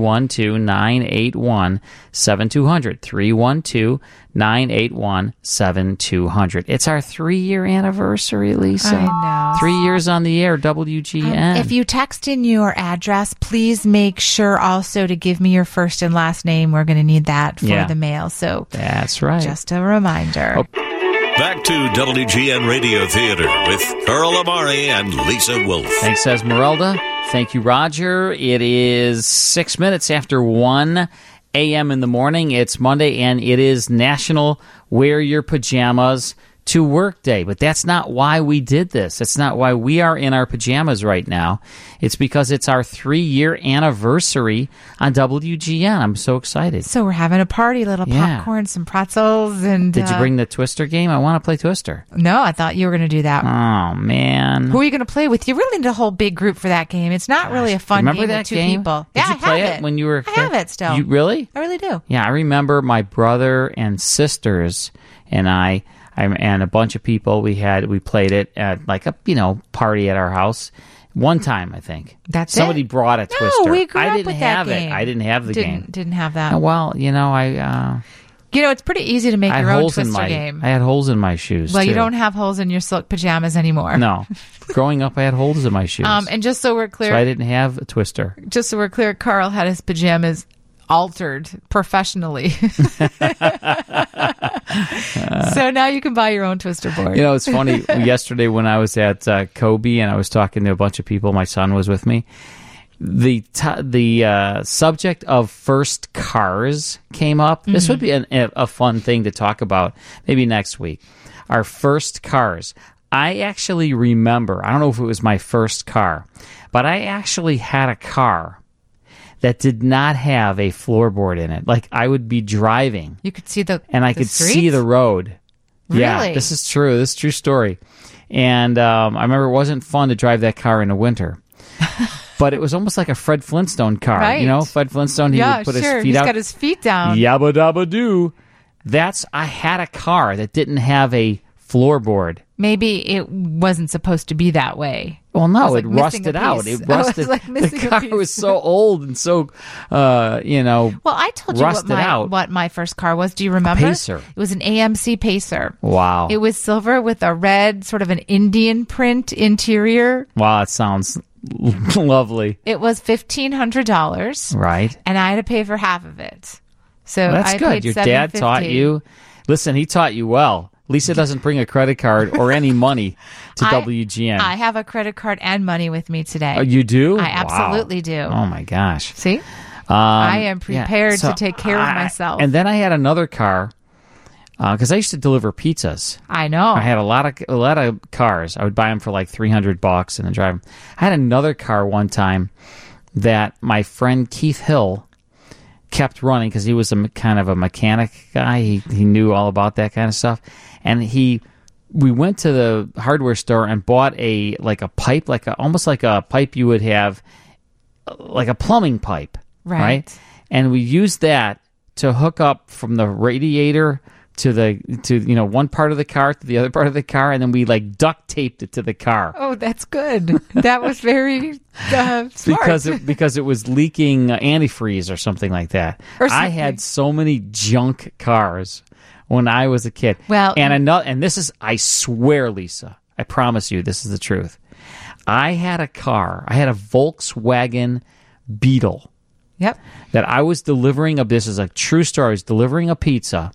312-981-7200. 312-981-7200. It's our 3-year anniversary, Lisa. I know. 3 years on the air, WGN. If you text in your address, please make sure also to give me your first and last name. We're going to need that for the mail. So that's right. Just a reminder. Back to WGN Radio Theater with Carl Amari and Lisa Wolf. Thanks, Esmeralda. Thank you, Roger. It is 6 minutes after 1 a.m. in the morning. It's Monday, and it is National Wear Your Pajamas to Work Day. But that's not why we did this. That's not why we are in our pajamas right now. It's because it's our 3-year anniversary on WGN. I'm so excited. So we're having a party, little popcorn, some pretzels, and... Did you bring the Twister game? I want to play Twister. No, I thought you were going to do that. Oh, man. Who are you going to play with? You really need a whole big group for that game. It's not really a fun game with two people. Did you play it when you were a kid? I have it still. You really? I really do. Yeah, I remember my brother and sisters and I and a bunch of people. We played it at like a party at our house. One time, I think. Somebody brought a Twister. We grew I up didn't with have that it. game. I didn't have the game. Didn't have that. Well, it's pretty easy to make I had your own holes in Twister my game. I had holes in my shoes. Well, too. you don't have holes in your silk pajamas anymore. No. Growing up, I had holes in my shoes. And just so we're clear, so I didn't have a Twister. Just so we're clear, Carl had his pajamas altered professionally. So now you can buy your own Twister board. It's funny. Yesterday when I was at Kobe and I was talking to a bunch of people, my son was with me. The subject of first cars came up. This would be a fun thing to talk about maybe next week. Our first cars. I actually remember, I don't know if it was my first car, but I actually had a car that did not have a floorboard in it. Like I would be driving. You could see and I could see the road. Really? Yeah, this is true. This is a true story. And I remember it wasn't fun to drive that car in the winter. But it was almost like a Fred Flintstone car. Right. Fred Flintstone, he would put his feet He's out. got his feet down. Yabba dabba doo. I had a car that didn't have a floorboard. Maybe it wasn't supposed to be that way. Well, no, it it was like rusted out. It It rusted. was like missing the a car piece. was so old and so, Well, I told you rusted out. what my first car was. Do you remember? Pacer. It was an AMC Pacer. Wow. It was silver with a red, sort of an Indian print interior. Wow, it sounds lovely. It was $1,500. Right. And I had to pay for half of it. So Well, that's I good. paid Your dad $750. taught you. Listen, he taught you well. Lisa doesn't bring a credit card or any money to WGN. I have a credit card and money with me today. Oh, you do? I Wow. absolutely do. Oh, my gosh. See? I am prepared to take care of myself. And then I had another car because I used to deliver pizzas. I know. I had a lot of cars. I would buy them for like $300 and then drive them. I had another car one time that my friend Keith Hill kept running because he was kind of a mechanic guy. He knew all about that kind of stuff. And we went to the hardware store and bought a pipe, almost like a pipe you would have, like a plumbing pipe, right? And we used that to hook up from the radiator to one part of the car to the other part of the car, and then we duct taped it to the car. Oh, that's good. That was very smart. because it was leaking antifreeze or something like that. I had so many junk cars when I was a kid. Well, and this is, I swear, Lisa, I promise you, this is the truth. I had a Volkswagen Beetle. Yep. That I was delivering this is a true story. I was delivering a pizza.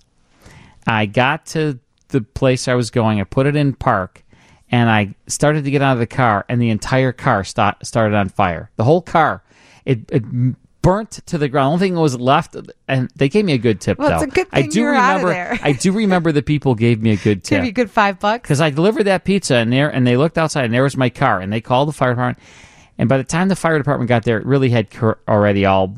I got to the place I was going. I put it in park, and I started to get out of the car, and the entire car started on fire. The whole car, it burnt to the ground. The only thing that was left, and they gave me a good tip. Well, though. it's a good thing you were out of there. I do remember the people gave me a good tip. Give you a good $5 because I delivered that pizza, and they looked outside, and there was my car, and they called the fire department. And by the time the fire department got there, it really had already all.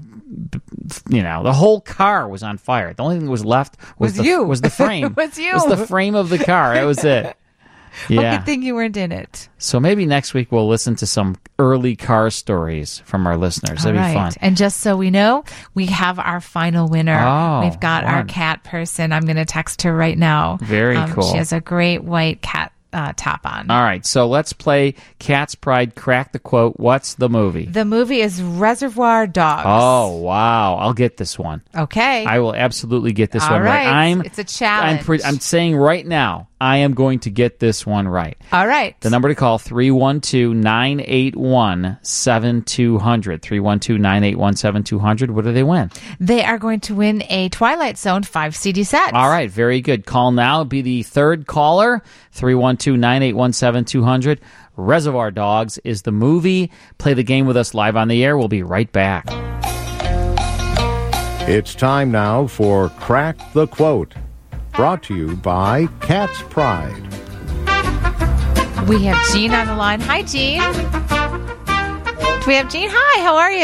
The whole car was on fire. The only thing that was left was the frame. It was you. It was the frame of the car. That was it. Well, Yeah. good thing you weren't in it. So maybe next week we'll listen to some early car stories from our listeners. That'd be fun. And just so we know, we have our final winner. Oh, We've got our fun. cat person. I'm going to text her right now. Very cool. She has a great white cat top on. All right, so let's play Cat's Pride, Crack the Quote. What's the movie? The movie is Reservoir Dogs. Oh, wow. I'll get this one. Okay. I will absolutely get this All one right. right. It's a challenge. I'm saying right now, I am going to get this one right. All right. The number to call, 312-981-7200. 312-981-7200. What do they win? They are going to win a Twilight Zone 5 CD set. All right, very good. Call now. Be the third caller, 312-981-7200. Reservoir Dogs is the movie. Play the game with us live on the air. We'll be right back. It's time now for Crack the Quote, brought to you by Cat's Pride. We have Jean on the line. Hi, Jean. We have Jean. Hi, how are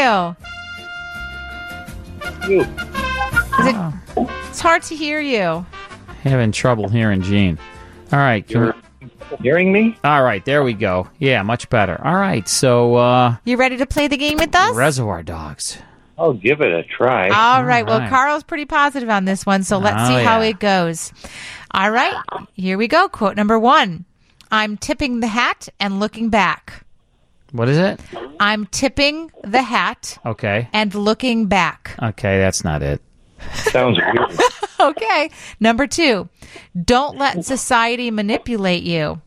you? It's hard to hear you. Having trouble hearing Gene. All right. Hearing me? All right, there we go. Yeah, much better. All right, so... You ready to play the game with us? Reservoir Dogs. I'll give it a try. All right. Well, Carl's pretty positive on this one, so let's see how it goes. All right. Here we go. Quote number 1. I'm tipping the hat and looking back. What is it? I'm tipping the hat. Okay. And looking back. Okay, that's not it. Sounds weird. Okay. Number 2. Don't let society manipulate you.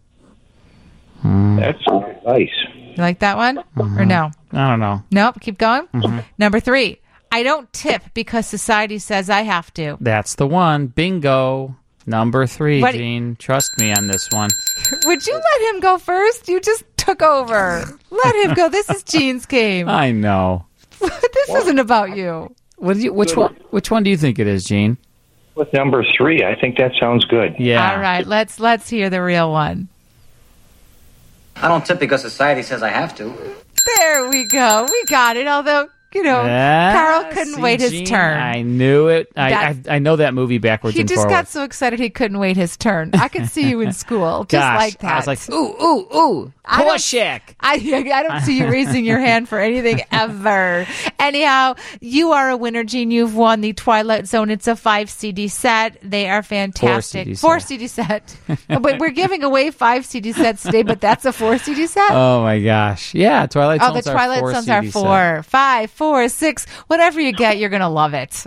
That's nice. You like that one? Or no? I don't know. Nope. Keep going. Number 3. I don't tip because society says I have to. That's the one. Bingo. Number 3, What- Gene. Trust me on this one. Would you let him go first? You just took over. Let him go. This is Gene's game. I know. This isn't about you. Which one do you think it is, Gene? With number 3, I think that sounds good. Yeah. All right. Let's hear the real one. I don't tip because society says I have to. There we go. We got it. Although, Carl couldn't wait his Gene, turn. I knew it. I know that movie backwards He and just forwards. got so excited he couldn't wait his turn. I could see you in school, just Gosh, like that. I was like, ooh, Korshak. I don't see you raising your hand for anything ever. Anyhow, you are a winner, Gene. You've won the Twilight Zone. It's a 5 CD set. They are fantastic. 4 CD set. But we're giving away 5 CD sets today, but that's a 4 CD set? Oh, my gosh. Yeah, Twilight Zones the Twilight are 4 Zones are CD 4, 5, 4, 6. Whatever you get, you're going to love it.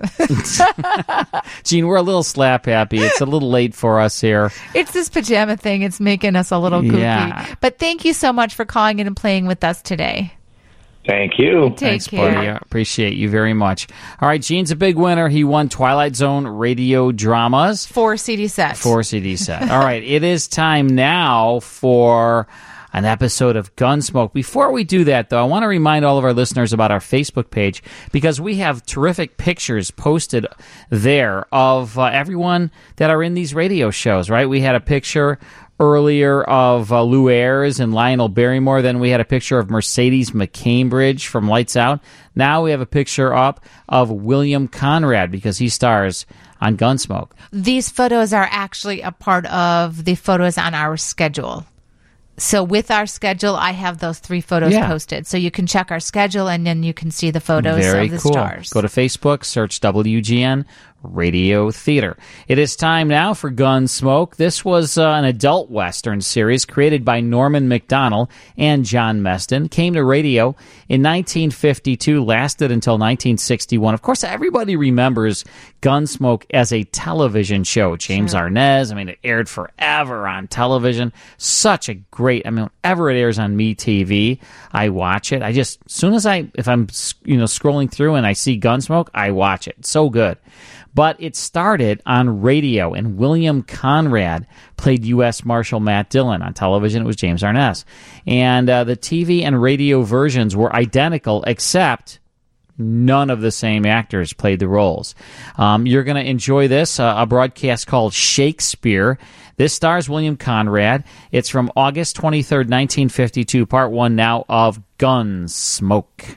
Gene, we're a little slap happy. It's a little late for us here. It's this pajama thing. It's making us a little kooky. Yeah. But thank you so much for calling in and playing with us today. Thank you. Thanks, buddy. I appreciate you very much. All right, Gene's a big winner. He won Twilight Zone radio dramas. 4 CD sets. 4 CD set. All right, it is time now for an episode of Gunsmoke. Before we do that, though, I want to remind all of our listeners about our Facebook page because we have terrific pictures posted there of everyone that are in these radio shows, right? We had a picture earlier of Lou Ayres and Lionel Barrymore. Then we had a picture of Mercedes McCambridge from Lights Out. Now we have a picture up of William Conrad because he stars on Gunsmoke. These photos are actually a part of the photos on our schedule. So with our schedule, I have those 3 photos posted. So you can check our schedule, and then you can see the photos Very of the cool. stars. Go to Facebook, search WGN Radio Theater. It is time now for Gunsmoke. This was an adult Western series created by Norman Macdonald and John Meston. Came to radio in 1952, lasted until 1961. Of course, everybody remembers Gunsmoke as a television show. James Arnaz, it aired forever on television. Such a great, whenever it airs on MeTV, I watch it. As soon as if I'm scrolling through and I see Gunsmoke, I watch it. So good. But it started on radio, and William Conrad played U.S. Marshal Matt Dillon. On television, it was James Arnaz. And the TV and radio versions were identical, except none of the same actors played the roles. You're going to enjoy this, a broadcast called Shakespeare. This stars William Conrad. It's from August 23rd, 1952, part 1 now of Gunsmoke.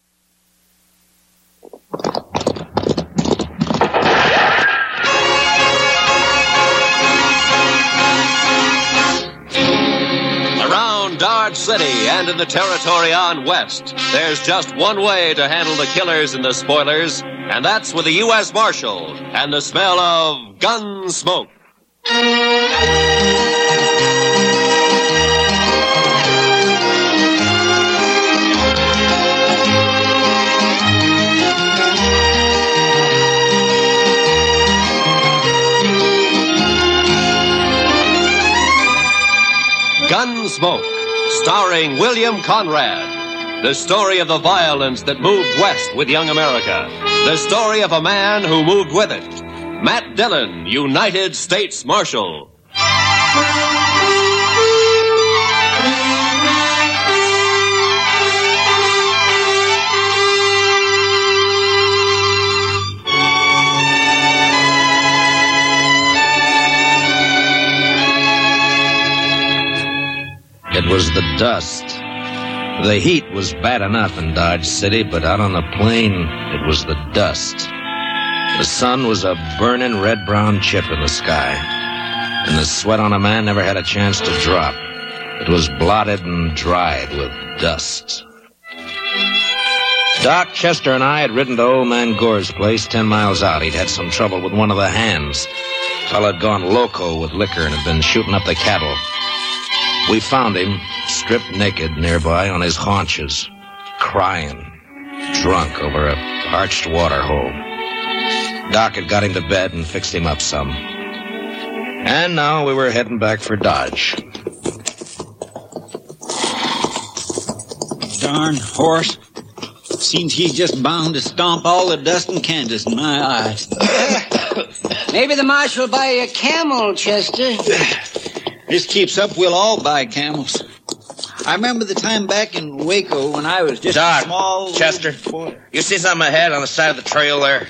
Around Dodge City and in the territory on west, there's just one way to handle the killers and the spoilers, and that's with the U.S. Marshal and the smell of gun smoke. Gunsmoke, starring William Conrad. The story of the violence that moved west with young America. The story of a man who moved with it. Matt Dillon, United States Marshal. It was the dust. The heat was bad enough in Dodge City, but out on the plain, it was the dust. The sun was a burning red-brown chip in the sky, and the sweat on a man never had a chance to drop. It was blotted and dried with dust. Doc, Chester, and I had ridden to old man Gore's place 10 miles out. He'd had some trouble with one of the hands. Fellow had gone loco with liquor and had been shooting up the cattle. We found him, stripped naked nearby on his haunches, crying, drunk over a parched water hole. Doc had got him to bed and fixed him up some. And now we were heading back for Dodge. Darn horse. Seems he's just bound to stomp all the dust in Kansas in my eyes. Maybe the marshal will buy you a camel, Chester. This keeps up, we'll all buy camels. I remember the time back in Waco when I was just Doc, a small... Chester, you see something ahead on the side of the trail there?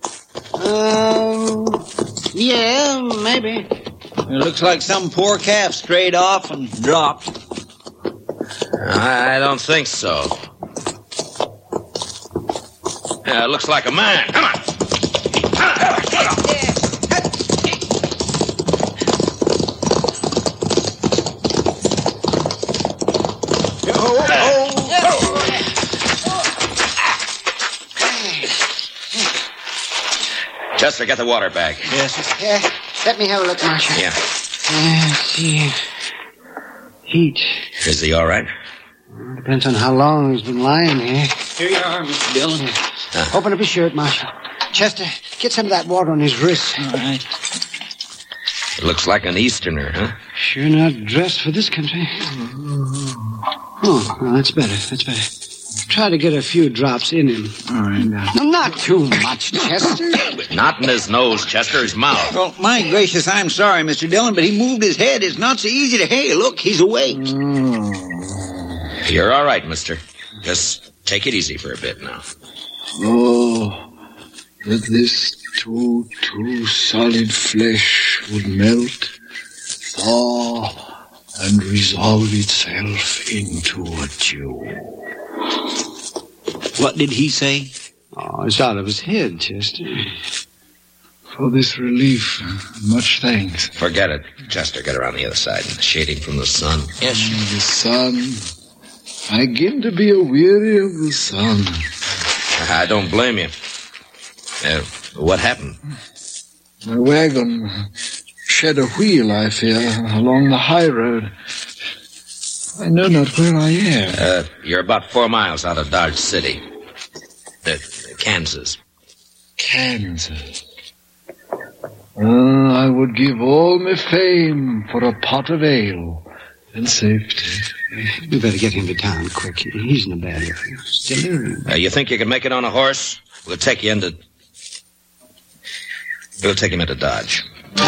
Yeah, maybe. It looks like some poor calf strayed off and dropped. I don't think so. Yeah, it looks like a man. Come on. Chester, get the water bag. Yes. Let me have a look, Marshal. Yeah. Let's see. Heat. Is he all right? Depends on how long he's been lying here. Here you are, Mr. Dillon. Open up his shirt, Marshal. Chester, get some of that water on his wrist. All right. It looks like an Easterner, huh? Sure not dressed for this country. Oh, well, that's better. Try to get a few drops in him. All right, now. No, not too much, Chester. Not in his nose, Chester, his mouth. Well, my gracious, I'm sorry, Mr. Dillon, but he moved his head. It's not so easy to hear. Look, he's awake. You're all right, mister. Just take it easy for a bit now. Oh, that this too solid flesh would melt, thaw, and resolve itself into a dew. What did he say? Oh, it's out of his head, Chester. For this relief, much thanks. Forget it. Chester, get around the other side and shade him from the sun. Yes, the sun. I begin to be a-weary of the sun. I don't blame you. What happened? My wagon shed a wheel, I fear, along the high road. I know not where I am. You're about 4 miles out of Dodge City. Kansas. Kansas. I would give all my fame for a pot of ale and safety. We better get him to town quick. He's in a bad area. Still, you think you can make it on a horse? We'll take him into Dodge.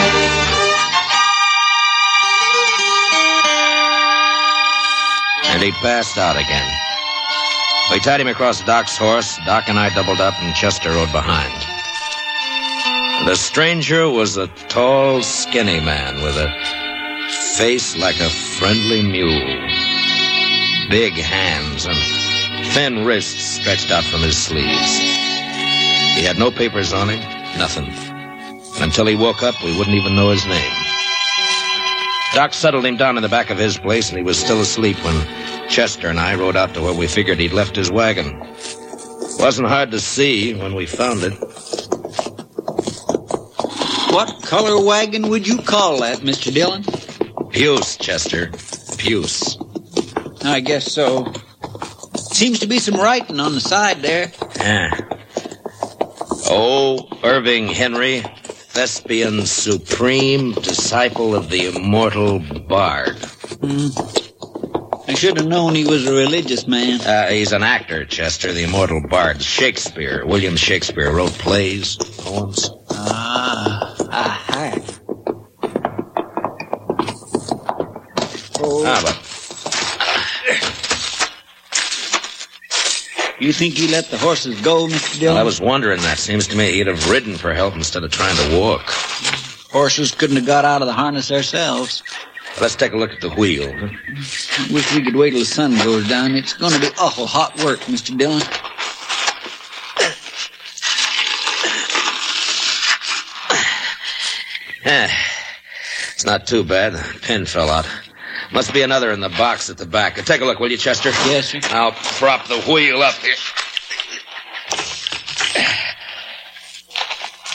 And he passed out again. We tied him across Doc's horse. Doc and I doubled up, and Chester rode behind. The stranger was a tall, skinny man with a face like a friendly mule. Big hands and thin wrists stretched out from his sleeves. He had no papers on him, nothing. And until he woke up, we wouldn't even know his name. Doc settled him down in the back of his place, and he was still asleep when Chester and I rode out to where we figured he'd left his wagon. Wasn't hard to see when we found it. What color wagon would you call that, Mr. Dillon? Puce, Chester. Puce. I guess so. Seems to be some writing on the side there. Oh, Irving Henry, thespian supreme, disciple of the immortal Bard. I should have known he was a religious man. He's an actor, Chester, the immortal Bard. Shakespeare, William Shakespeare, wrote plays, poems. But you think he let the horses go, Mr. Dillon? Well, I was wondering that. Seems to me he'd have ridden for help instead of trying to walk. Horses couldn't have got out of the harness themselves. Let's take a look at the wheel. Wish we could wait till the sun goes down. It's going to be awful hot work, Mr. Dillon. It's not too bad. The pin fell out. Must be another in the box at the back. Take a look, will you, Chester? Yes, sir. I'll prop the wheel up here.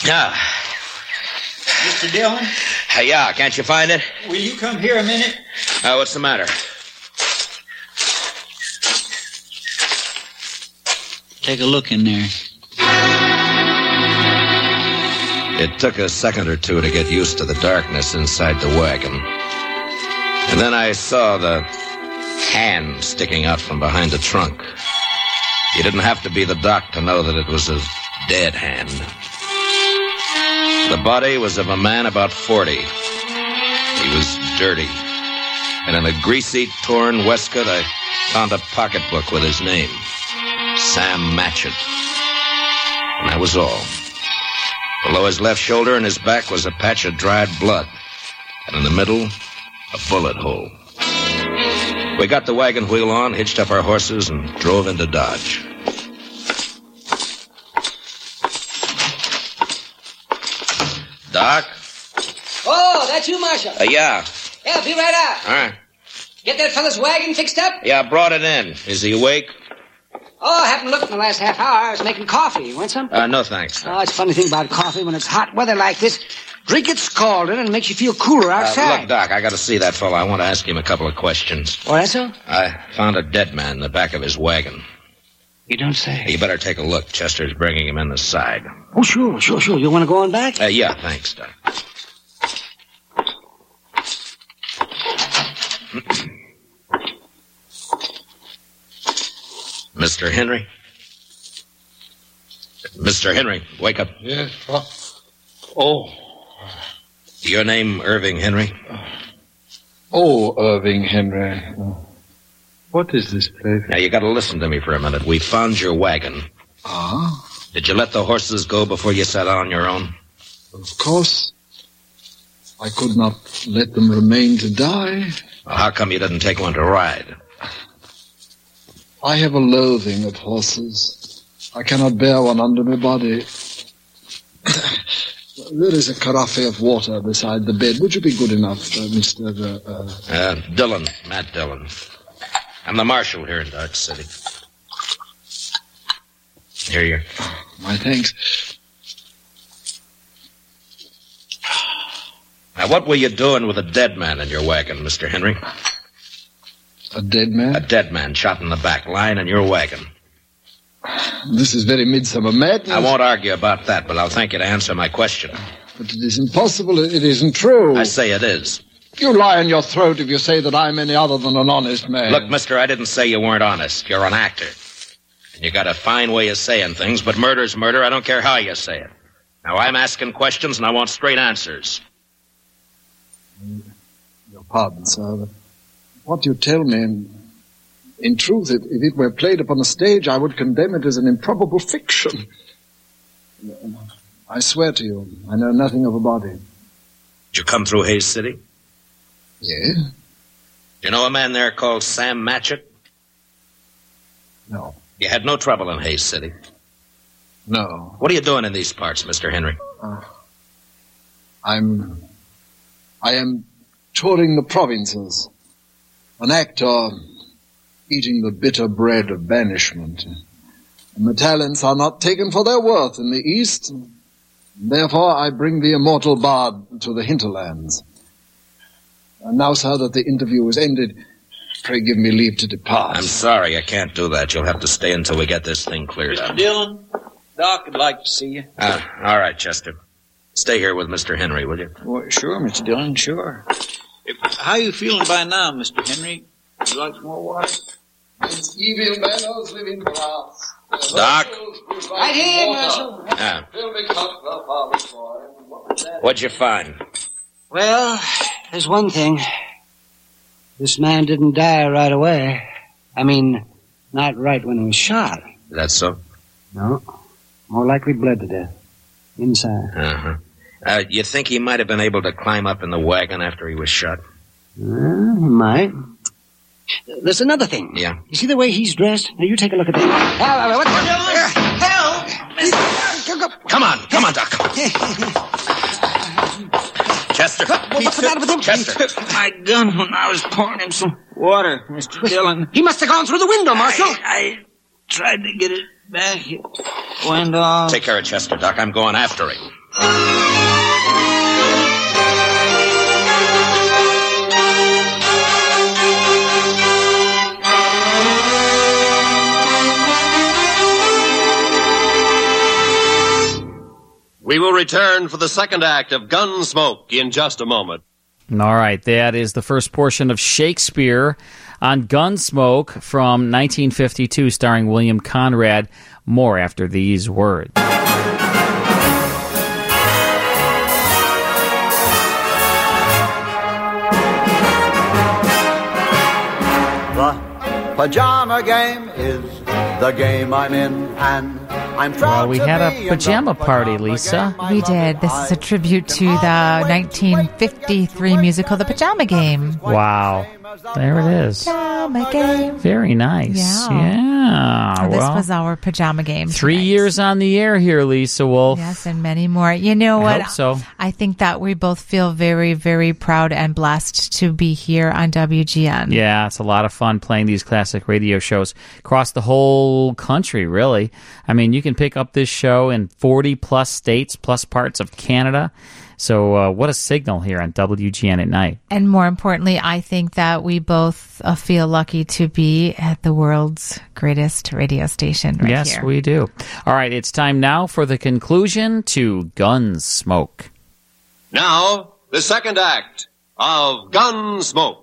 Yeah. Mr. Dillon? Yeah, can't you find it? Will you come here a minute? What's the matter? Take a look in there. It took a second or two to get used to the darkness inside the wagon. And then I saw the hand sticking out from behind the trunk. You didn't have to be the doc to know that it was a dead hand. The body was of a man about 40. He was dirty. And in a greasy, torn waistcoat, I found a pocketbook with his name. Sam Matchett. And that was all. Below his left shoulder and his back was a patch of dried blood. And in the middle, a bullet hole. We got the wagon wheel on, hitched up our horses, and drove into Dodge. Doc? Oh, that's you, Marshal. Yeah. Yeah, I'll be right out. All right. Get that fella's wagon fixed up? Yeah, I brought it in. Is he awake? Oh, I haven't looked in the last half hour. I was making coffee. You want some? No, thanks. Oh, it's a funny thing about coffee. When it's hot weather like this, drink it scalding and it makes you feel cooler outside. Look, Doc, I got to see that fella. I want to ask him a couple of questions. Oh, that's so? I found a dead man in the back of his wagon. You don't say. You better take a look. Chester's bringing him in the side. Oh, sure. You want to go on back? Yeah, thanks, Doc. Mr. Henry? Mr. Henry, wake up. Yes. Oh. Your name, Irving Henry? Oh, Irving Henry. What is this place? Now, you got to listen to me for a minute. We found your wagon. Ah? Did you let the horses go before you set out on your own? Of course. I could not let them remain to die. Well, how come you didn't take one to ride? I have a loathing of horses. I cannot bear one under my body. There is a carafe of water beside the bed. Would you be good enough, Mr. Dillon, Matt Dillon. I'm the marshal here in Dodge City. Here you are. My thanks. Now, what were you doing with a dead man in your wagon, Mr. Henry? A dead man? A dead man shot in the back, lying in your wagon. This is very midsummer madness. I won't argue about that, but I'll thank you to answer my question. But it is impossible. It isn't true. I say it is. You lie in your throat if you say that I'm any other than an honest man. Look, mister, I didn't say you weren't honest. You're an actor. And you got a fine way of saying things, but murder's murder. I don't care how you say it. Now, I'm asking questions, and I want straight answers. Your pardon, sir. But what you tell me, in truth, if it were played upon a stage, I would condemn it as an improbable fiction. I swear to you, I know nothing of a body. Did you come through Hayes City? Yeah. You know a man there called Sam Matchett? No. You had no trouble in Hayes City? No. What are you doing in these parts, Mr. Henry? I am touring the provinces. An actor eating the bitter bread of banishment. And my talents are not taken for their worth in the East. Therefore, I bring the immortal bard to the hinterlands. And now, sir, that the interview is ended, pray give me leave to depart. I'm sorry, I can't do that. You'll have to stay until we get this thing cleared up. Mr. Dillon, Doc would like to see you. All right, Chester. Stay here with Mr. Henry, will you? Well, sure, Mr. Dillon, sure. How you feeling by now, Mr. Henry? Would you like some more water? It's evil manners live in glass. Doc? Right here, Marshal. What'd you find? Well, there's one thing. This man didn't die right away. I mean, not right when he was shot. Is that so? No. More likely bled to death. Inside. Uh-huh. You think he might have been able to climb up in the wagon after he was shot? He might. There's another thing. Yeah? You see the way he's dressed? Now, you take a look at that. What the hell? Come on, Doc. Chester. What's the matter with him? Chester. He took my gun when I was pouring him some water, Mr. Dillon. He must have gone through the window, Marshal. I tried to get it back. It went off. Take care of Chester, Doc. I'm going after him. We will return for the second act of Gunsmoke in just a moment. All right, that is the first portion of Shakespeare on Gunsmoke from 1952, starring William Conrad. More after these words. The pajama game is the game I'm in, and I'm proud Well, we had a pajama party, Lisa. We did. This is a tribute to the 1953 musical, The Pajama Game. Wow. There it is. Pajama Game. Very nice. Yeah. So this well, was our Pajama Game. 3 years on the air here, Lisa Wolf. Yes, and many more. You know what? I hope so. I think that we both feel very, very proud and blessed to be here on WGN. Yeah, it's a lot of fun playing these classic radio shows across the whole country, really. I mean, you can pick up this show in 40-plus states, plus parts of Canada. So what a signal here on WGN at night. And more importantly, I think that we both feel lucky to be at the world's greatest radio station right yes, here. Yes, we do. All right, it's time now for the conclusion to Gunsmoke. Now, the second act of Gunsmoke.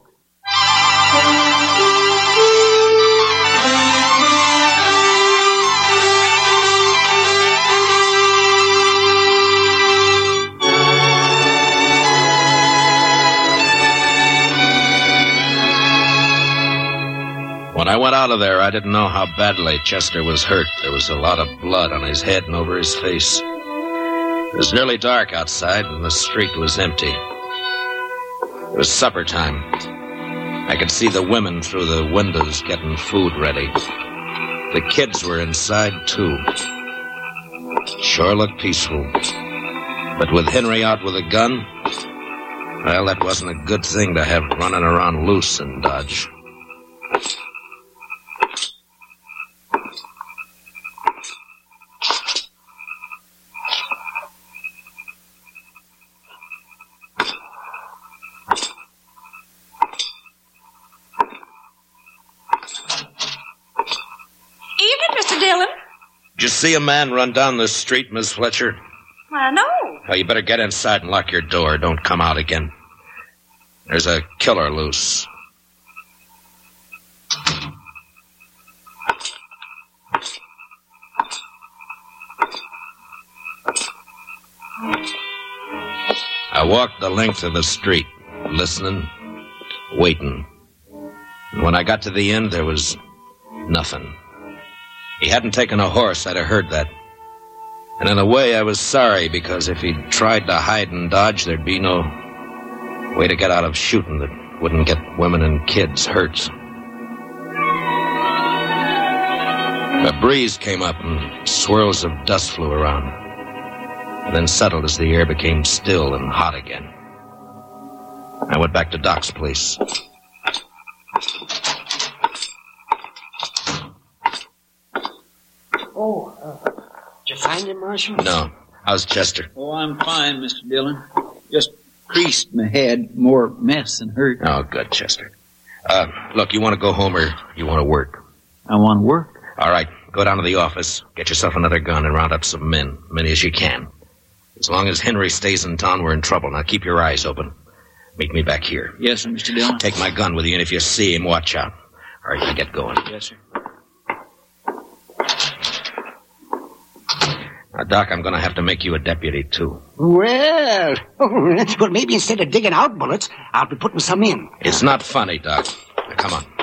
When I went out of there, I didn't know how badly Chester was hurt. There was a lot of blood on his head and over his face. It was nearly dark outside, and the street was empty. It was supper time. I could see the women through the windows getting food ready. The kids were inside, too. Sure looked peaceful. But with Henry out with a gun, well, that wasn't a good thing to have running around loose in Dodge. Did you see a man run down the street, Miss Fletcher? No. Well, you better get inside and lock your door. Don't come out again. There's a killer loose. I walked the length of the street, listening, waiting. And when I got to the end, there was nothing. He hadn't taken a horse, I'd have heard that. And in a way, I was sorry, because if he'd tried to hide and dodge, there'd be no way to get out of shooting that wouldn't get women and kids hurt. A breeze came up and swirls of dust flew around, and then settled as the air became still and hot again. I went back to Doc's place. Did you find him, Marshal? No. How's Chester? Oh, I'm fine, Mr. Dillon. Just creased my head. More mess than hurt. Oh, good, Chester. Look, you want to go home or you want to work? I want to work. All right. Go down to the office, get yourself another gun, and round up some men. Many as you can. As long as Henry stays in town, we're in trouble. Now keep your eyes open. Meet me back here. Yes, sir, Mr. Dillon. Take my gun with you, and if you see him, watch out. All right, you get going. Yes, sir. Now, Doc, I'm going to have to make you a deputy, too. Well, maybe instead of digging out bullets, I'll be putting some in. It's not funny, Doc. Now, come on.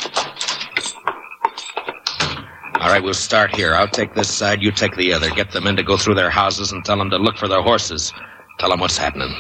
All right, we'll start here. I'll take this side, you take the other. Get the men to go through their houses and tell them to look for their horses. Tell them what's happening.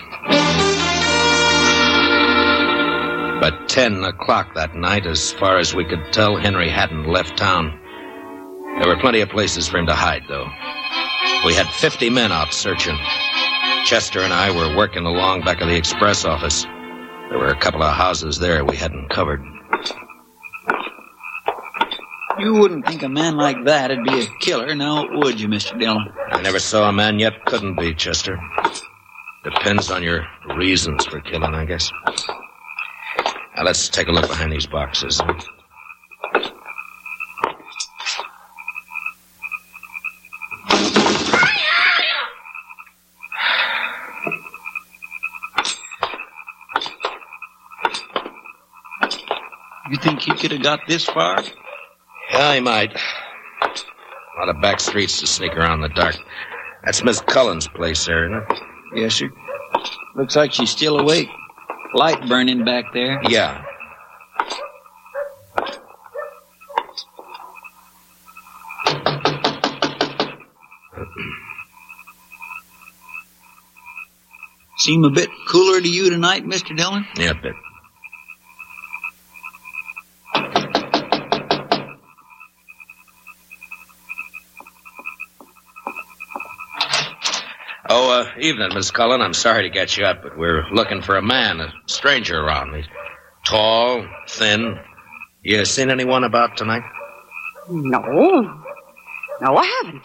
But 10 o'clock that night, as far as we could tell, Henry hadn't left town. There were plenty of places for him to hide, though. We had 50 men out searching. Chester and I were working along back of the express office. There were a couple of houses there we hadn't covered. You wouldn't think a man like that'd be a killer, now would you, Mr. Dillon? I never saw a man yet couldn't be, Chester. Depends on your reasons for killing, I guess. Now, let's take a look behind these boxes. You think he could have got this far? Yeah, he might. A lot of back streets to sneak around in the dark. That's Miss Cullen's place there, isn't it? Yes, sir. Looks like she's still awake. Light burning back there. Yeah. Seem a bit cooler to you tonight, Mr. Dillon? Yeah, a bit. Evening, Miss Cullen. I'm sorry to get you up, but we're looking for a man, a stranger around. He's tall, thin. You seen anyone about tonight? No, I haven't.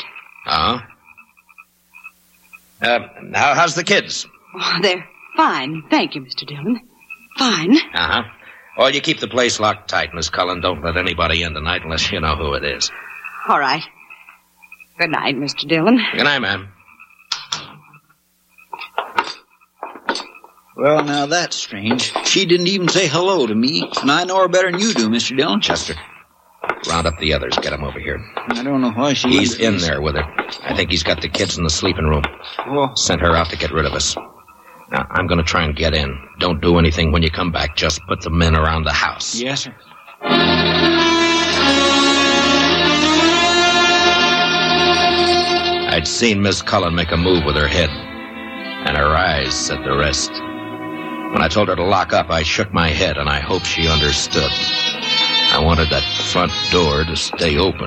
Now, how's the kids? Oh, they're fine. Thank you, Mr. Dillon. Fine. Well, you keep the place locked tight, Miss Cullen. Don't let anybody in tonight unless you know who it is. All right. Good night, Mr. Dillon. Good night, ma'am. Well, now that's strange. She didn't even say hello to me, and I know her better than you do, Mr. Dillon. Chester, round up the others. Get them over here. I don't know why she... He's in there with her. I think he's got the kids in the sleeping room. Oh. Sent her out to get rid of us. Now, I'm going to try and get in. Don't do anything when you come back. Just put the men around the house. Yes, sir. I'd seen Miss Cullen make a move with her head, and her eyes said the rest. When I told her to lock up, I shook my head, and I hoped she understood. I wanted that front door to stay open.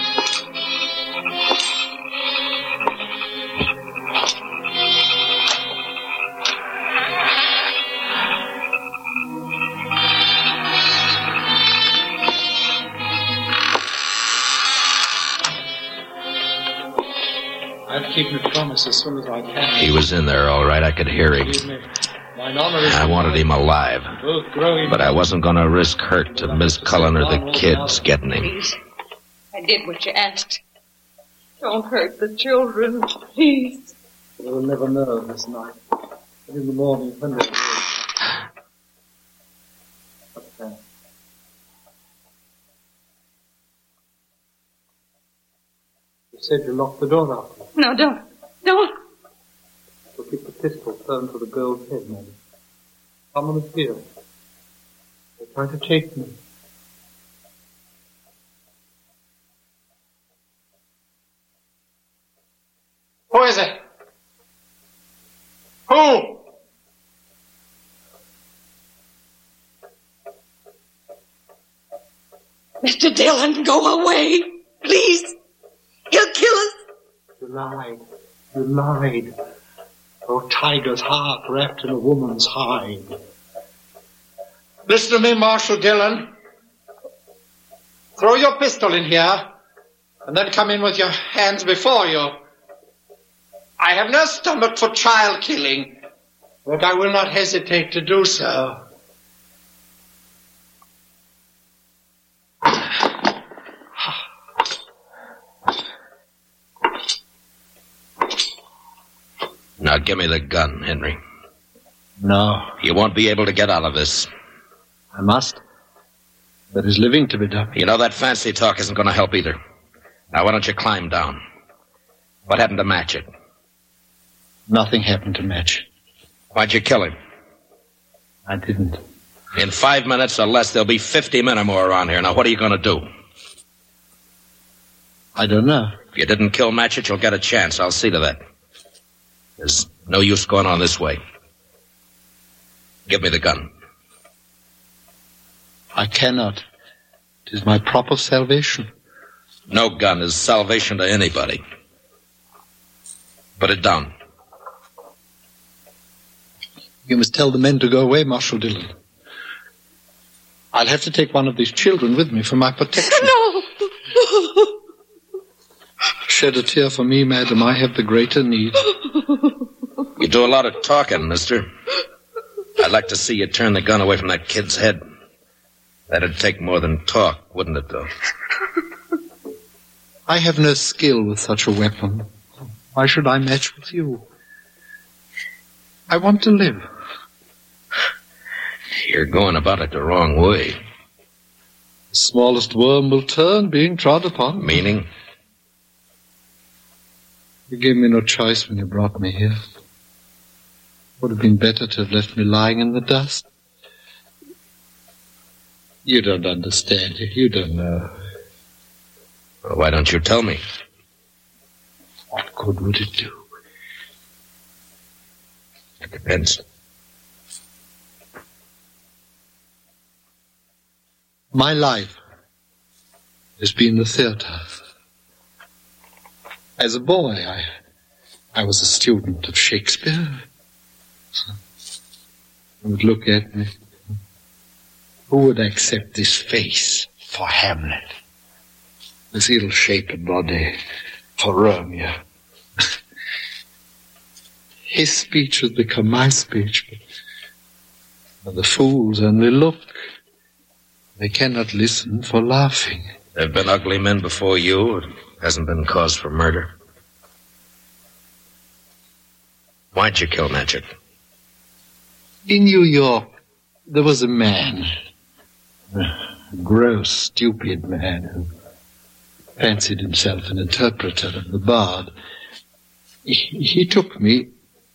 I'll keep my promise as soon as I can. He was in there, all right. I could hear him. I wanted him alive, but I wasn't going to risk hurt to Miss Cullen or the kids getting him. Please. I did what you asked. Don't hurt the children, please. You'll never know this night. But in the morning, when they okay. You said you locked the door after. No, don't. So keep the pistol turned to the girl's head, man. Someone is here. They're trying to take me. Who is it? Who? Mr. Dillon, go away. Please. He'll kill us. You lied. You lied. Oh, tiger's heart wrapped in a woman's hide. Listen to me, Marshal Dillon. Throw your pistol in here, and then come in with your hands before you. I have no stomach for child killing, but I will not hesitate to do so. Now give me the gun, Henry. No. You won't be able to get out of this. I must. There is living to be done. You know that fancy talk isn't going to help either. Now why don't you climb down? What happened to Matchett? Nothing happened to Match. Why'd you kill him? I didn't. In 5 minutes or less, there'll be 50 men or more around here. Now what are you going to do? I don't know. If you didn't kill Matchett, you'll get a chance. I'll see to that. There's no use going on this way. Give me the gun. I cannot. It is my proper salvation. No gun is salvation to anybody. Put it down. You must tell the men to go away, Marshal Dillon. I'll have to take one of these children with me for my protection. No, Shed a tear for me, madam. I have the greater need. You do a lot of talking, mister. I'd like to see you turn the gun away from that kid's head. That'd take more than talk, wouldn't it, though? I have no skill with such a weapon. Why should I match with you? I want to live. You're going about it the wrong way. The smallest worm will turn, being trod upon. Meaning? You gave me no choice when you brought me here. Would have been better to have left me lying in the dust. You don't understand it. You don't know. Well, why don't you tell me? What good would it do? It depends. My life has been the theater. As a boy, I was a student of Shakespeare. He would look at me. Who would accept this face for Hamlet? This ill-shaped body for Romeo? His speech has become my speech, but the fools only look. They cannot listen for laughing. There have been ugly men before you. It hasn't been cause for murder. Why'd you kill Matchett? In New York, there was a man, a gross, stupid man who fancied himself an interpreter of the bard. He took me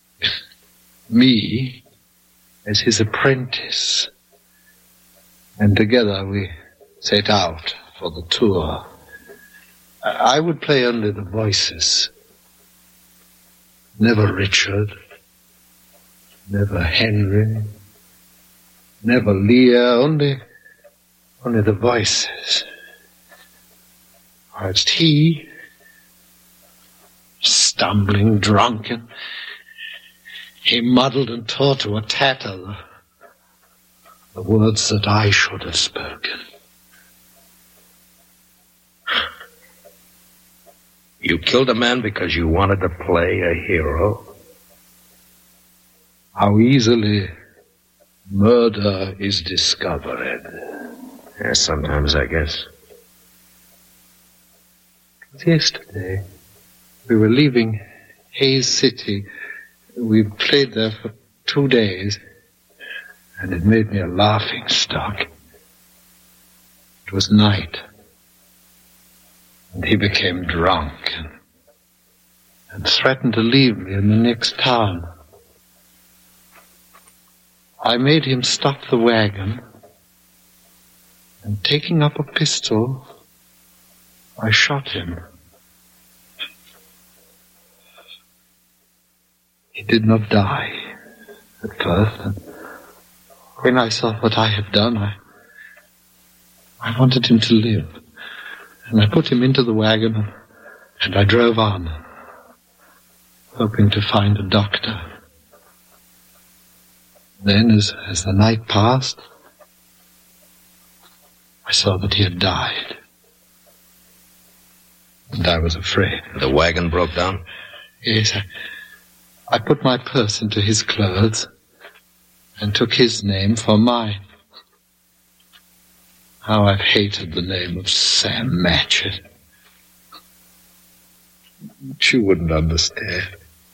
as his apprentice, and together we set out for the tour. I would play only the voices. Never Richard, never Henry, never Lear, only the voices. Whilst he, stumbling, drunken, he muddled and tore to a tatter the words that I should have spoken. You killed a man because you wanted to play a hero? How easily murder is discovered. Yes, sometimes, I guess. Yesterday, we were leaving Hayes City. We played there for 2 days, and it made me a laughing stock. It was night, and he became drunk and threatened to leave me in the next town. I made him stop the wagon, and taking up a pistol, I shot him. He did not die at first, and when I saw what I had done, I wanted him to live. And I put him into the wagon, and I drove on, hoping to find a doctor. Then, as the night passed, I saw that he had died. And I was afraid. The wagon broke down? Yes, I put my purse into his clothes and took his name for mine. How I've hated the name of Sam Matchett. But you wouldn't understand.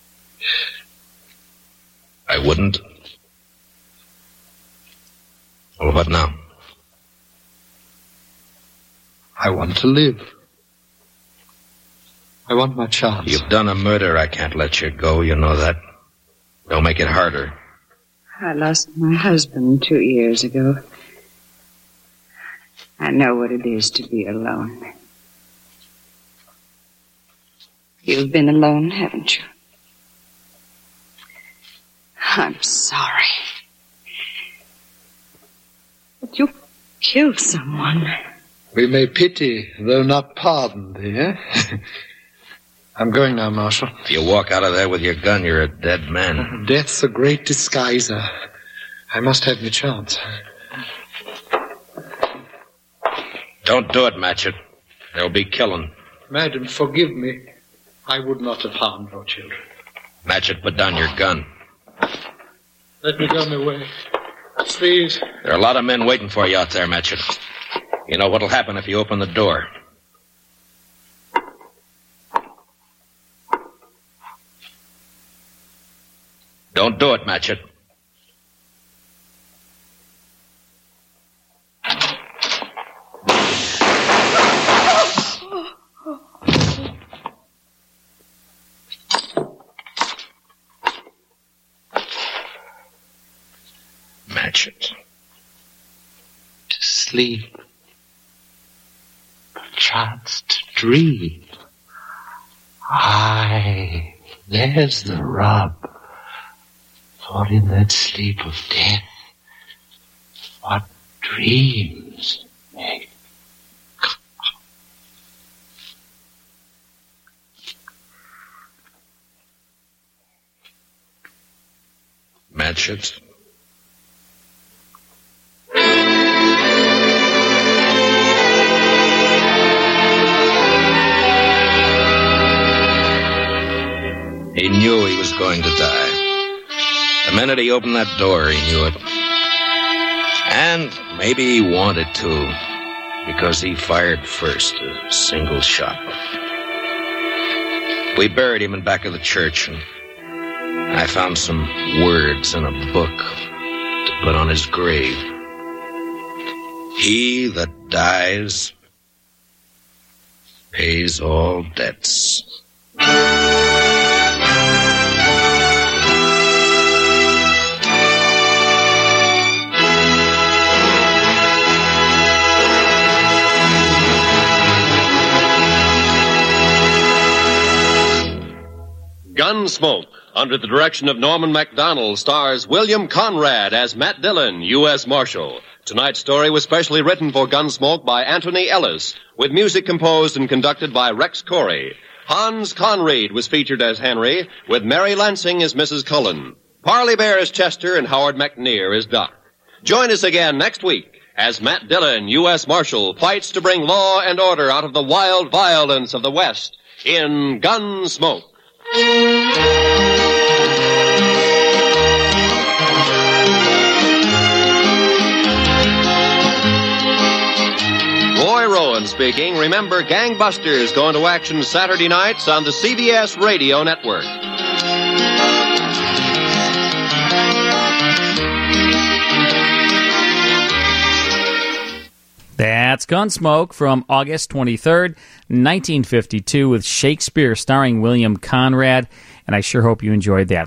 I wouldn't? Well, what now? I want to live. I want my chance. You've done a murder. I can't let you go. You know that. Don't make it harder. I lost my husband 2 years ago. I know what it is to be alone. You've been alone, haven't you? I'm sorry. But you killed someone. We may pity, though not pardon, dear. I'm going now, Marshal. If you walk out of there with your gun, you're a dead man. Death's a great disguiser. I must have my chance. Don't do it, Matchett. There'll be killing. Madam, forgive me. I would not have harmed no children. Matchett, put down your gun. Let me go my way. Please. There are a lot of men waiting for you out there, Matchett. You know what'll happen if you open the door. Don't do it, Matchett. Matchett. To sleep. Perchance to dream. Aye, there's the rub. For in that sleep of death, what dreams may come. Matchett. He knew he was going to die. The minute he opened that door, he knew it. And maybe he wanted to, because he fired first, a single shot. We buried him in back of the church, and I found some words in a book to put on his grave. He that dies pays all debts. Gunsmoke, under the direction of Norman Macdonald, stars William Conrad as Matt Dillon, U.S. Marshal. Tonight's story was specially written for Gunsmoke by Anthony Ellis, with music composed and conducted by Rex Corey. Hans Conried was featured as Henry, with Mary Lansing as Mrs. Cullen. Parley Bear as Chester, and Howard McNear as Doc. Join us again next week as Matt Dillon, U.S. Marshal, fights to bring law and order out of the wild violence of the West in Gunsmoke. Roy Rowan speaking. Remember, Gangbusters going to action Saturday nights on the CBS Radio Network. That's Gunsmoke from August 23rd, 1952, with Shakespeare starring William Conrad, and I sure hope you enjoyed that.